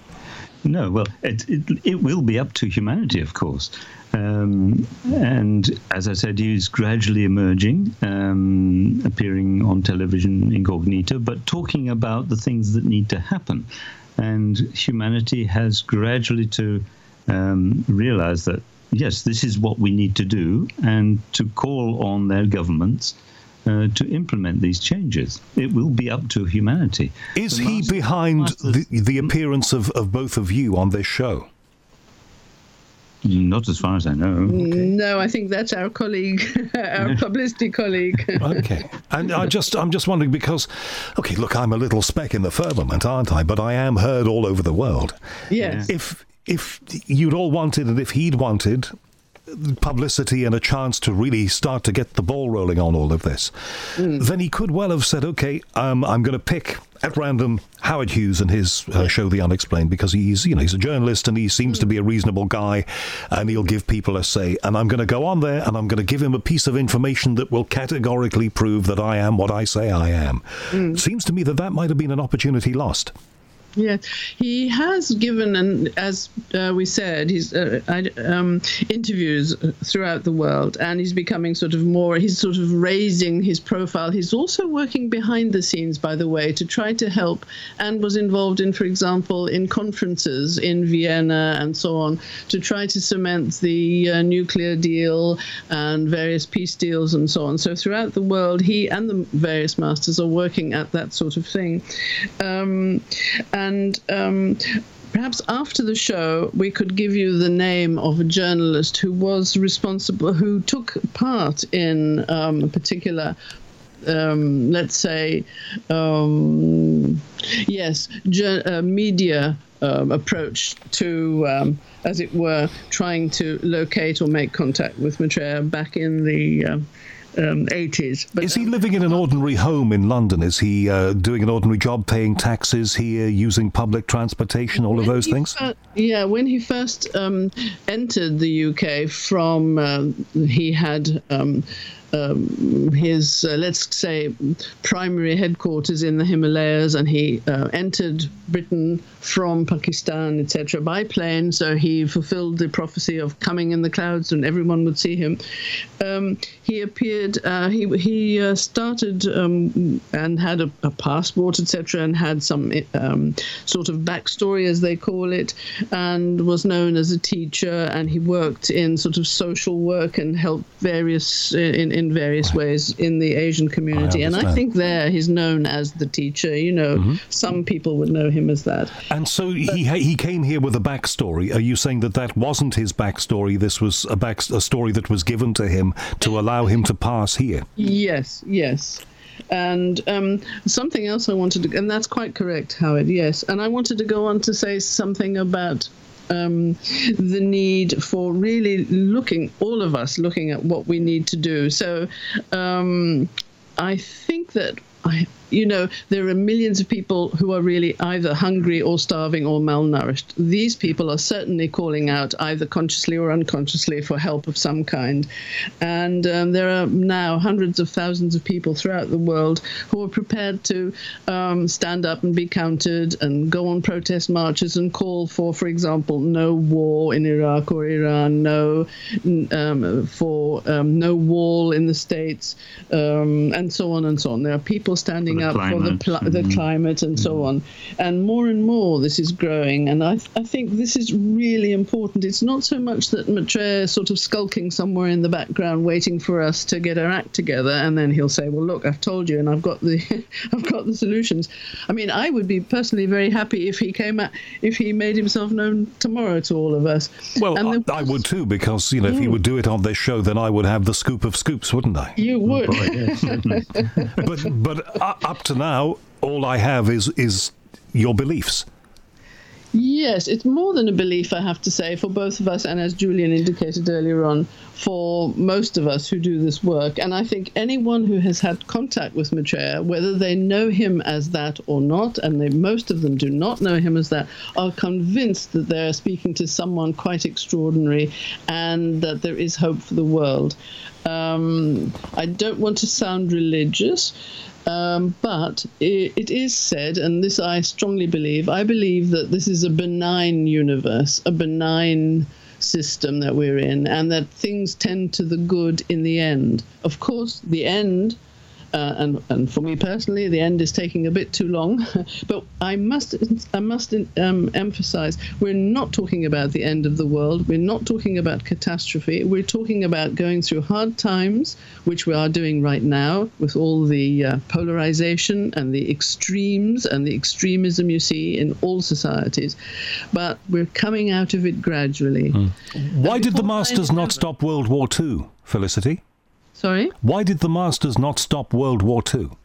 No, well, it, it it will be up to humanity, of course. Um, and as I said, he's gradually emerging, um, appearing on television incognito, but talking about the things that need to happen. And humanity has gradually to um, realize that, yes, this is what we need to do, and to call on their governments Uh, to implement these changes. It will be up to humanity. Is the he master, behind masters, the, the appearance of, of both of you on this show? Not as far as I know. Okay. No, I think that's our colleague, our publicity colleague. Okay. And I just, I'm just wondering because, okay, look, I'm a little speck in the firmament, aren't I? But I am heard all over the world. Yes. If if you'd all wanted, and if he'd wanted publicity and a chance to really start to get the ball rolling on all of this, mm. then he could well have said, okay, um, I'm going to pick at random Howard Hughes and his uh, show The Unexplained, because he's, you know, he's a journalist and he seems mm. to be a reasonable guy, and he'll give people a say, and I'm going to go on there and I'm going to give him a piece of information that will categorically prove that I am what I say I am. Mm. Seems to me that that might have been an opportunity lost. Yeah, he has given, and as uh, we said, he's uh, um, interviews throughout the world, and he's becoming sort of more, he's sort of raising his profile. He's also working behind the scenes, by the way, to try to help, and was involved in, for example, in conferences in Vienna and so on, to try to cement the uh, nuclear deal and various peace deals and so on. So throughout the world, he and the various masters are working at that sort of thing. Um, and And um, perhaps after the show, we could give you the name of a journalist who was responsible, who took part in um, a particular, um, let's say, um, yes, ju- uh, media um, approach to, um, as it were, trying to locate or make contact with Maitreya back in the Uh, Um, eighties. But is he living in an ordinary home in London? Is he uh, doing an ordinary job, paying taxes here, using public transportation, all of those things? First, yeah, when he first um, entered the U K from, um, he had um, um, his, uh, let's say, primary headquarters in the Himalayas, and he uh, entered Britain from Pakistan, et cetera, by plane. So he fulfilled the prophecy of coming in the clouds and everyone would see him. Um, he appeared, uh, he he uh, started um, and had a, a passport, et cetera, and had some um, sort of backstory, as they call it, and was known as a teacher. And he worked in sort of social work and helped various in, in various ways in the Asian community. I and I think there he's known as the teacher. You know, mm-hmm. Some people would know him as that. And so he he came here with a backstory. Are you saying that that wasn't his backstory? This was a back a story that was given to him to allow him to pass here? Yes, yes. And um, something else I wanted to, and that's quite correct, Howard, yes. And I wanted to go on to say something about um, the need for really looking, all of us looking at what we need to do. So um, I think that I, you know, there are millions of people who are really either hungry or starving or malnourished. These people are certainly calling out, either consciously or unconsciously, for help of some kind. And um, there are now hundreds of thousands of people throughout the world who are prepared to um, stand up and be counted and go on protest marches and call for, for example, no war in Iraq or Iran, no um, for um, no wall in the States, um, and so on and so on. There are people standing up for the pl- the mm-hmm. climate and so on, and more and more this is growing, and I th- I think this is really important. It's not so much that Maitreya is sort of skulking somewhere in the background waiting for us to get our act together, and then he'll say, well, look, I've told you and I've got the I've got the solutions. I mean, I would be personally very happy if he came at, if he made himself known tomorrow to all of us. Well, and I, I would too, because, you know, if he would do it on this show, then I would have the scoop of scoops, wouldn't I? You would. Oh, boy, yes, certainly. but but uh, up to now, all I have is is your beliefs. Yes, it's more than a belief, I have to say, for both of us, and as Julian indicated earlier on, for most of us who do this work. And I think anyone who has had contact with Maitreya, whether they know him as that or not, and they, most of them do not know him as that, are convinced that they're speaking to someone quite extraordinary and that there is hope for the world. Um, I don't want to sound religious, Um, but it, it is said, and this I strongly believe, I believe that this is a benign universe, a benign system that we're in, and that things tend to the good in the end. Of course, the end uh, and and for me personally, the end is taking a bit too long. But I must I must um, emphasize, we're not talking about the end of the world. We're not talking about catastrophe. We're talking about going through hard times, which we are doing right now with all the uh, polarization and the extremes and the extremism you see in all societies. But we're coming out of it gradually. Mm. Why did the Masters not stop World War Two, Felicity? Sorry? Why did the Masters not stop World War Two?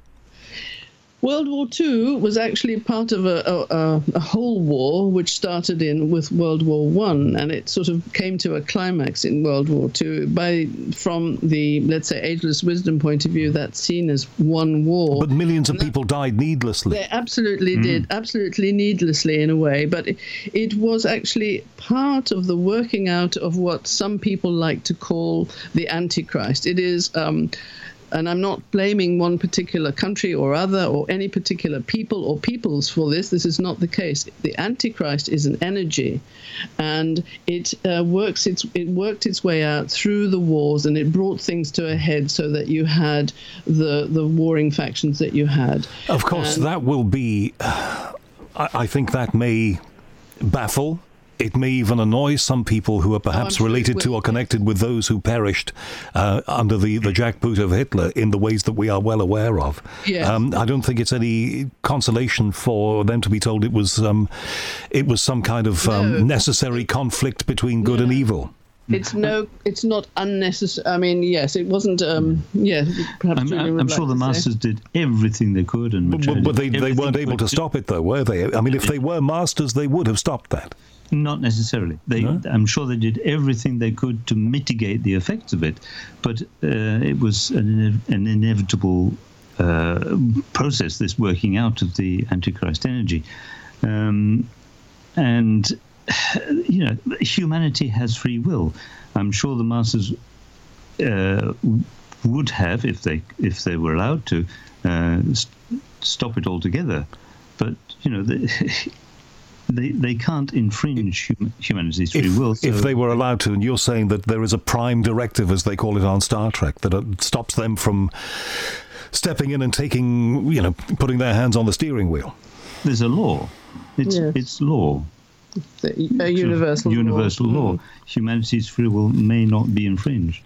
World War Two was actually part of a, a, a whole war which started in with World War One, and it sort of came to a climax in World War Two. By from the, let's say, ageless wisdom point of view, that's seen as one war. But millions of people died needlessly. They absolutely Mm. did, absolutely needlessly in a way. But it, it was actually part of the working out of what some people like to call the Antichrist. It is. Um, And I'm not blaming one particular country or other or any particular people or peoples for this. This is not the case. The Antichrist is an energy, and it uh, works. Its it worked its way out through the wars, and it brought things to a head so that you had the the warring factions that you had. Of course, and that will be. I, I think that may baffle. It may even annoy some people who are perhaps sure it related to will. or connected with those who perished uh, under the, the jackboot of Hitler in the ways that we are well aware of. Yes. Um, I don't think it's any consolation for them to be told it was um, it was some kind of um, No. necessary conflict between good and evil. It's no, it's not unnecessary. I mean, yes, it wasn't. Um, yeah, perhaps I'm, Julian I'm, would I'm like sure the to say. Masters did everything they could, and But, Madrid but they, did they weren't everything able to they could stop it, though, were they? I mean, if they were masters, they would have stopped that. Not necessarily. They, No? I'm sure they did everything they could to mitigate the effects of it, but uh, it was an, an inevitable uh, process, this working out of the Antichrist energy. Um, and, you know, humanity has free will. I'm sure the Masters uh, would have, if they if they were allowed to, uh, st- stop it altogether. But, you know, the They they can't infringe hum- humanity's free If, will. So if they were allowed to, and you're saying that there is a prime directive, as they call it on Star Trek, that uh, stops them from stepping in and taking, you know, putting their hands on the steering wheel. there's a law. It's Yes. it's law. The- a universal law. universal law. Humanity's free will may not be infringed.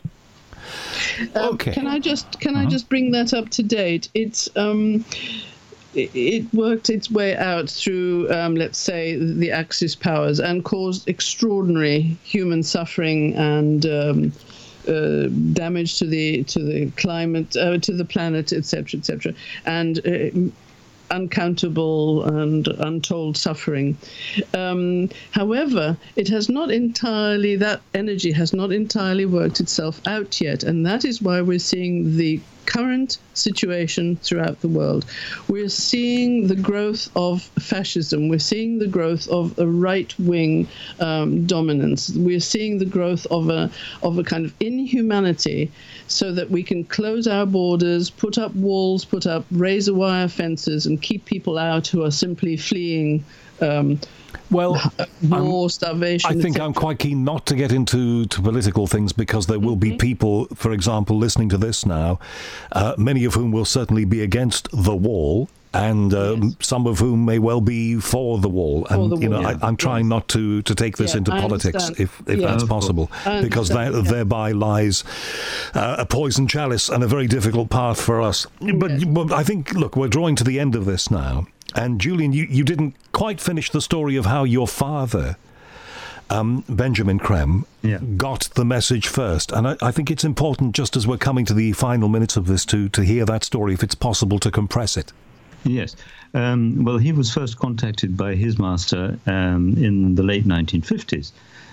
Um, Okay. Can I just can Uh-huh. I just bring that up to date? It's um, it, it worked its way out through um, let's say the Axis powers and caused extraordinary human suffering and um, uh, damage to the to the climate, uh, to the planet, et cetera, et cetera, and uh, uncountable and untold suffering. Um, however, it has not entirely, that energy has not entirely worked itself out yet, and that is why we're seeing the current situation throughout the world. We're seeing the growth of fascism. We're seeing the growth of a right-wing um, dominance. We're seeing the growth of a of a kind of inhumanity, so that we can close our borders, put up walls, put up razor wire fences, and keep people out who are simply fleeing um, Well, war, starvation. I think et I'm cetera. quite keen not to get into to political things, because there will be people, for example, listening to this now, uh, many of whom will certainly be against the wall, and um, Yes. some of whom may well be for the wall. And the you know, wall, I, I'm trying yes. not to, to take this Yeah, into I politics, understand. if if Yeah. that's Of course. possible, I because that, understand, yeah. thereby lies uh, a poison chalice and a very difficult path for us. But, Yes. but I think, look, we're drawing to the end of this now. And Julian, you, you didn't quite finish the story of how your father, um, Benjamin Creme, Yeah. got the message first. And I, I think it's important, just as we're coming to the final minutes of this, to, to hear that story, if it's possible to compress it. Yes. Um, well, he was first contacted by his master um, in the late nineteen fifties.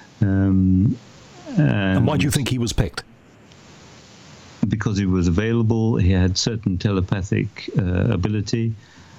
Um, And why do you think he was picked? Because he was available, he had certain telepathic uh, ability,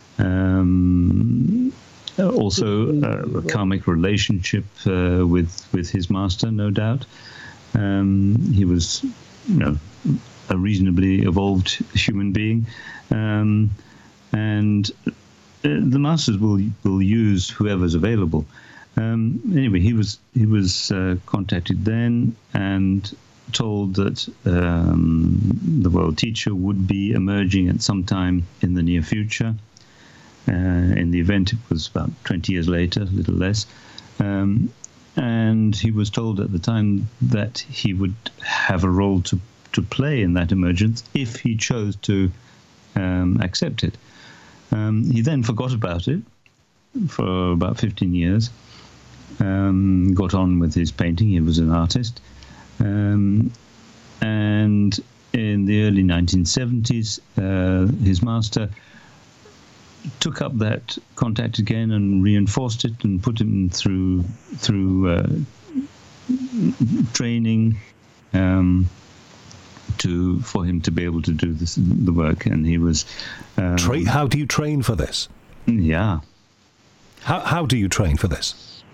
um, also uh, a karmic relationship uh, with with his master, no doubt. Um, he was, you know, a reasonably evolved human being, um, and uh, the masters will will use whoever's available. Um, anyway, he was he was uh, contacted then, and told that um, the World Teacher would be emerging at some time in the near future. Uh, in the event, it was about twenty years later, a little less. Um, and he was told at the time that he would have a role to, to play in that emergence if he chose to um, accept it. Um, he then forgot about it for about fifteen years, um, got on with his painting. He was an artist. Um, and in the early nineteen seventies, uh, his master took up that contact again and reinforced it and put him through through uh, training um, to for him to be able to do this, the work. And he was um, Tra- how do you train for this? Yeah. How how do you train for this?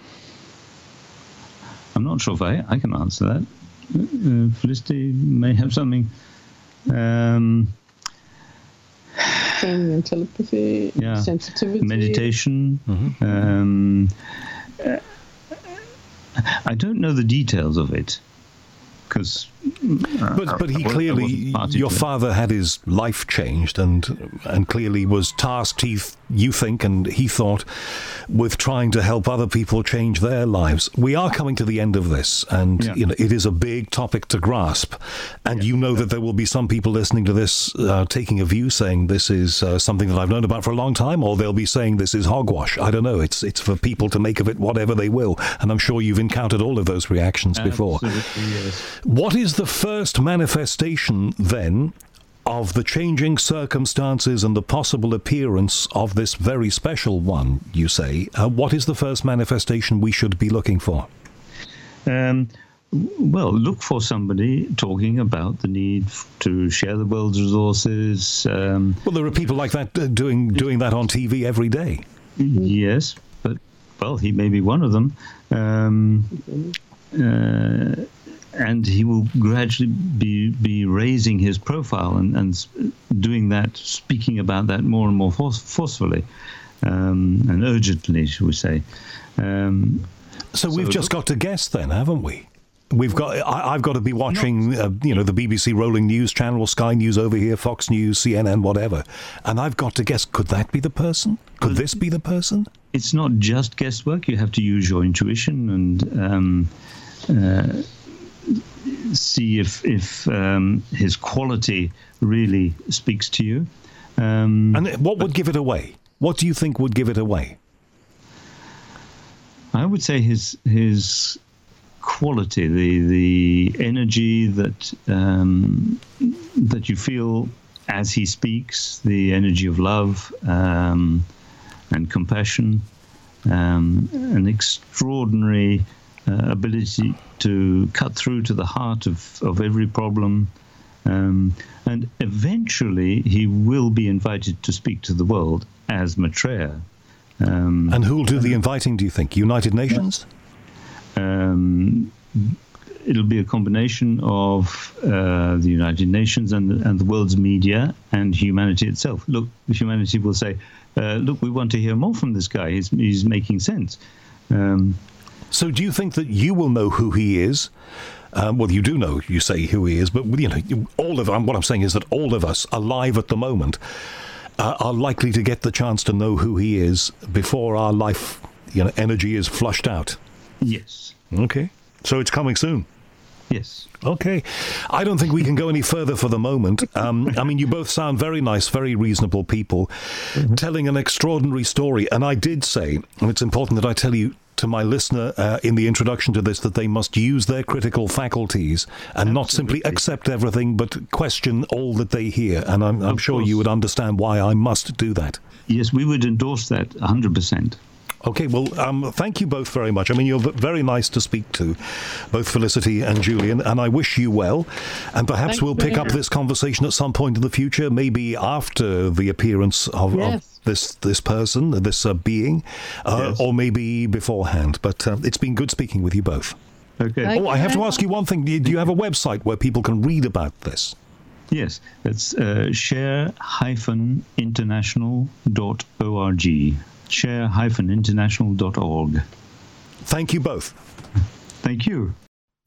I'm not sure if I, I can answer that. Uh, Felicity may have something. Um, Training in telepathy, yeah. sensitivity, meditation. Mm-hmm. Um, uh, I don't know the details of it. Because, uh, but but he I, clearly, I your father had his life changed, and and clearly was tasked. He, you think, and he thought, with trying to help other people change their lives. We are coming to the end of this, and yeah. you know it is a big topic to grasp. And yeah. you know that there will be some people listening to this uh, taking a view, saying this is uh, something that I've known about for a long time, or they'll be saying this is hogwash. I don't know. It's it's for people to make of it whatever they will, and I'm sure you've encountered all of those reactions before. Absolutely, yes. What is the first manifestation, then, of the changing circumstances and the possible appearance of this very special one, you say? Uh, what is the first manifestation we should be looking for? Um, well, look for somebody talking about the need f- to share the world's resources. Um, well, there are people like that uh, doing doing that on T V every day. Yes, but, well, he may be one of them. Um, uh, And he will gradually be be raising his profile and, and doing that, speaking about that more and more force, forcefully um, and urgently, shall we say. Um, so we've so just got to guess then, haven't we? We've got. I, I've got to be watching, uh, you know, the B B C Rolling News Channel, Sky News over here, Fox News, C N N, whatever. And I've got to guess, could that be the person? Could this be the person? It's not just guesswork. You have to use your intuition and... Um, uh, see if if um, his quality really speaks to you. Um, and what would give it away? What do you think would give it away? I would say his his quality, the the energy that um, that you feel as he speaks, the energy of love um, and compassion, um, an extraordinary uh, ability to cut through to the heart of, of every problem. Um, and eventually he will be invited to speak to the world as Maitreya. Um, and who will do the inviting, do you think? United Nations? Um, it'll be a combination of uh, the United Nations and the, and the world's media and humanity itself. Look, humanity will say, uh, look, we want to hear more from this guy. He's, he's making sense. Um, So do you think that you will know who he is? Um, well, you do know, you say, who he is, but, you know, all of um, what I'm saying is that all of us alive at the moment uh, are likely to get the chance to know who he is before our life, you know, energy is flushed out. Yes. Okay. So it's coming soon. Yes. Okay. I don't think we can go any further for the moment. Um, I mean, you both sound very nice, very reasonable people, mm-hmm. telling an extraordinary story. And I did say, and it's important that I tell you, to my listener uh, in the introduction to this, that they must use their critical faculties and Absolutely. Not simply accept everything, but question all that they hear. And I'm, I'm sure you would understand why I must do that. Yes, we would endorse that one hundred percent. Okay, well, um, thank you both very much. I mean, you're very nice to speak to, both Felicity and Julian, and I wish you well. And perhaps Thanks, we'll pick up this conversation at some point in the future, maybe after the appearance of, yes. of this this person, this uh, being, uh, yes. or maybe beforehand. But uh, it's been good speaking with you both. Okay. Oh, I have to ask you one thing. Do you have a website where people can read about this? Yes, it's uh, share dash international dot org. share dash international dot org. Thank you both. Thank you.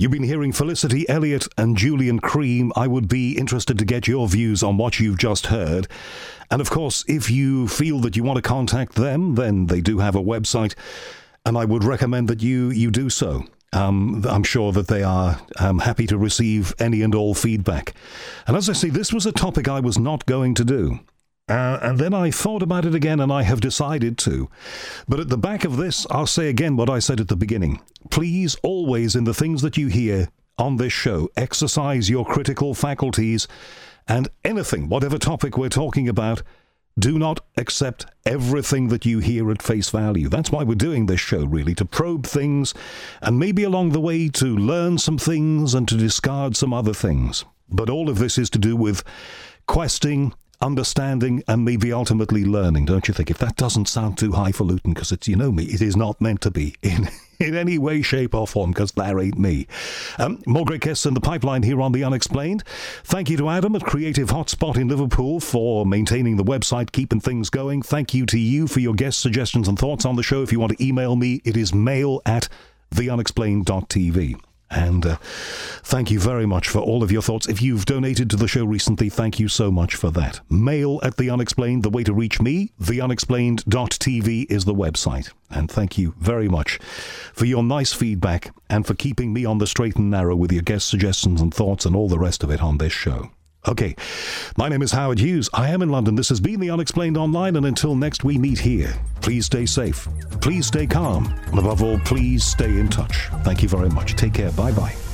You've been hearing Felicity Elliott and Julian Cream. I would be interested to get your views on what you've just heard. And of course, if you feel that you want to contact them, then they do have a website, and I would recommend that you, you do so. Um, I'm sure that they are um, happy to receive any and all feedback. And as I say, this was a topic I was not going to do. Uh, and then I thought about it again, and I have decided to. But at the back of this, I'll say again what I said at the beginning. Please, always, in the things that you hear on this show, exercise your critical faculties, and anything, whatever topic we're talking about, do not accept everything that you hear at face value. That's why we're doing this show, really, to probe things, and maybe along the way to learn some things and to discard some other things. But all of this is to do with questing, understanding, and maybe ultimately learning, don't you think? If that doesn't sound too highfalutin, because it's, you know me, it is not meant to be in in any way, shape or form, because that ain't me. Um, more great guests in the pipeline here on The Unexplained. Thank you to Adam at Creative Hotspot in Liverpool for maintaining the website, keeping things going. Thank you to you for your guest suggestions and thoughts on the show. If you want to email me, it is mail at the unexplained dot t v. And uh, thank you very much for all of your thoughts. If you've donated to the show recently, thank you so much for that. Mail at The Unexplained, the way to reach me. the unexplained dot t v is the website. And thank you very much for your nice feedback and for keeping me on the straight and narrow with your guest suggestions and thoughts and all the rest of it on this show. Okay, my name is Howard Hughes. I am in London. This has been The Unexplained Online, and until next we meet here, please stay safe, please stay calm, and above all, please stay in touch. Thank you very much. Take care. Bye-bye.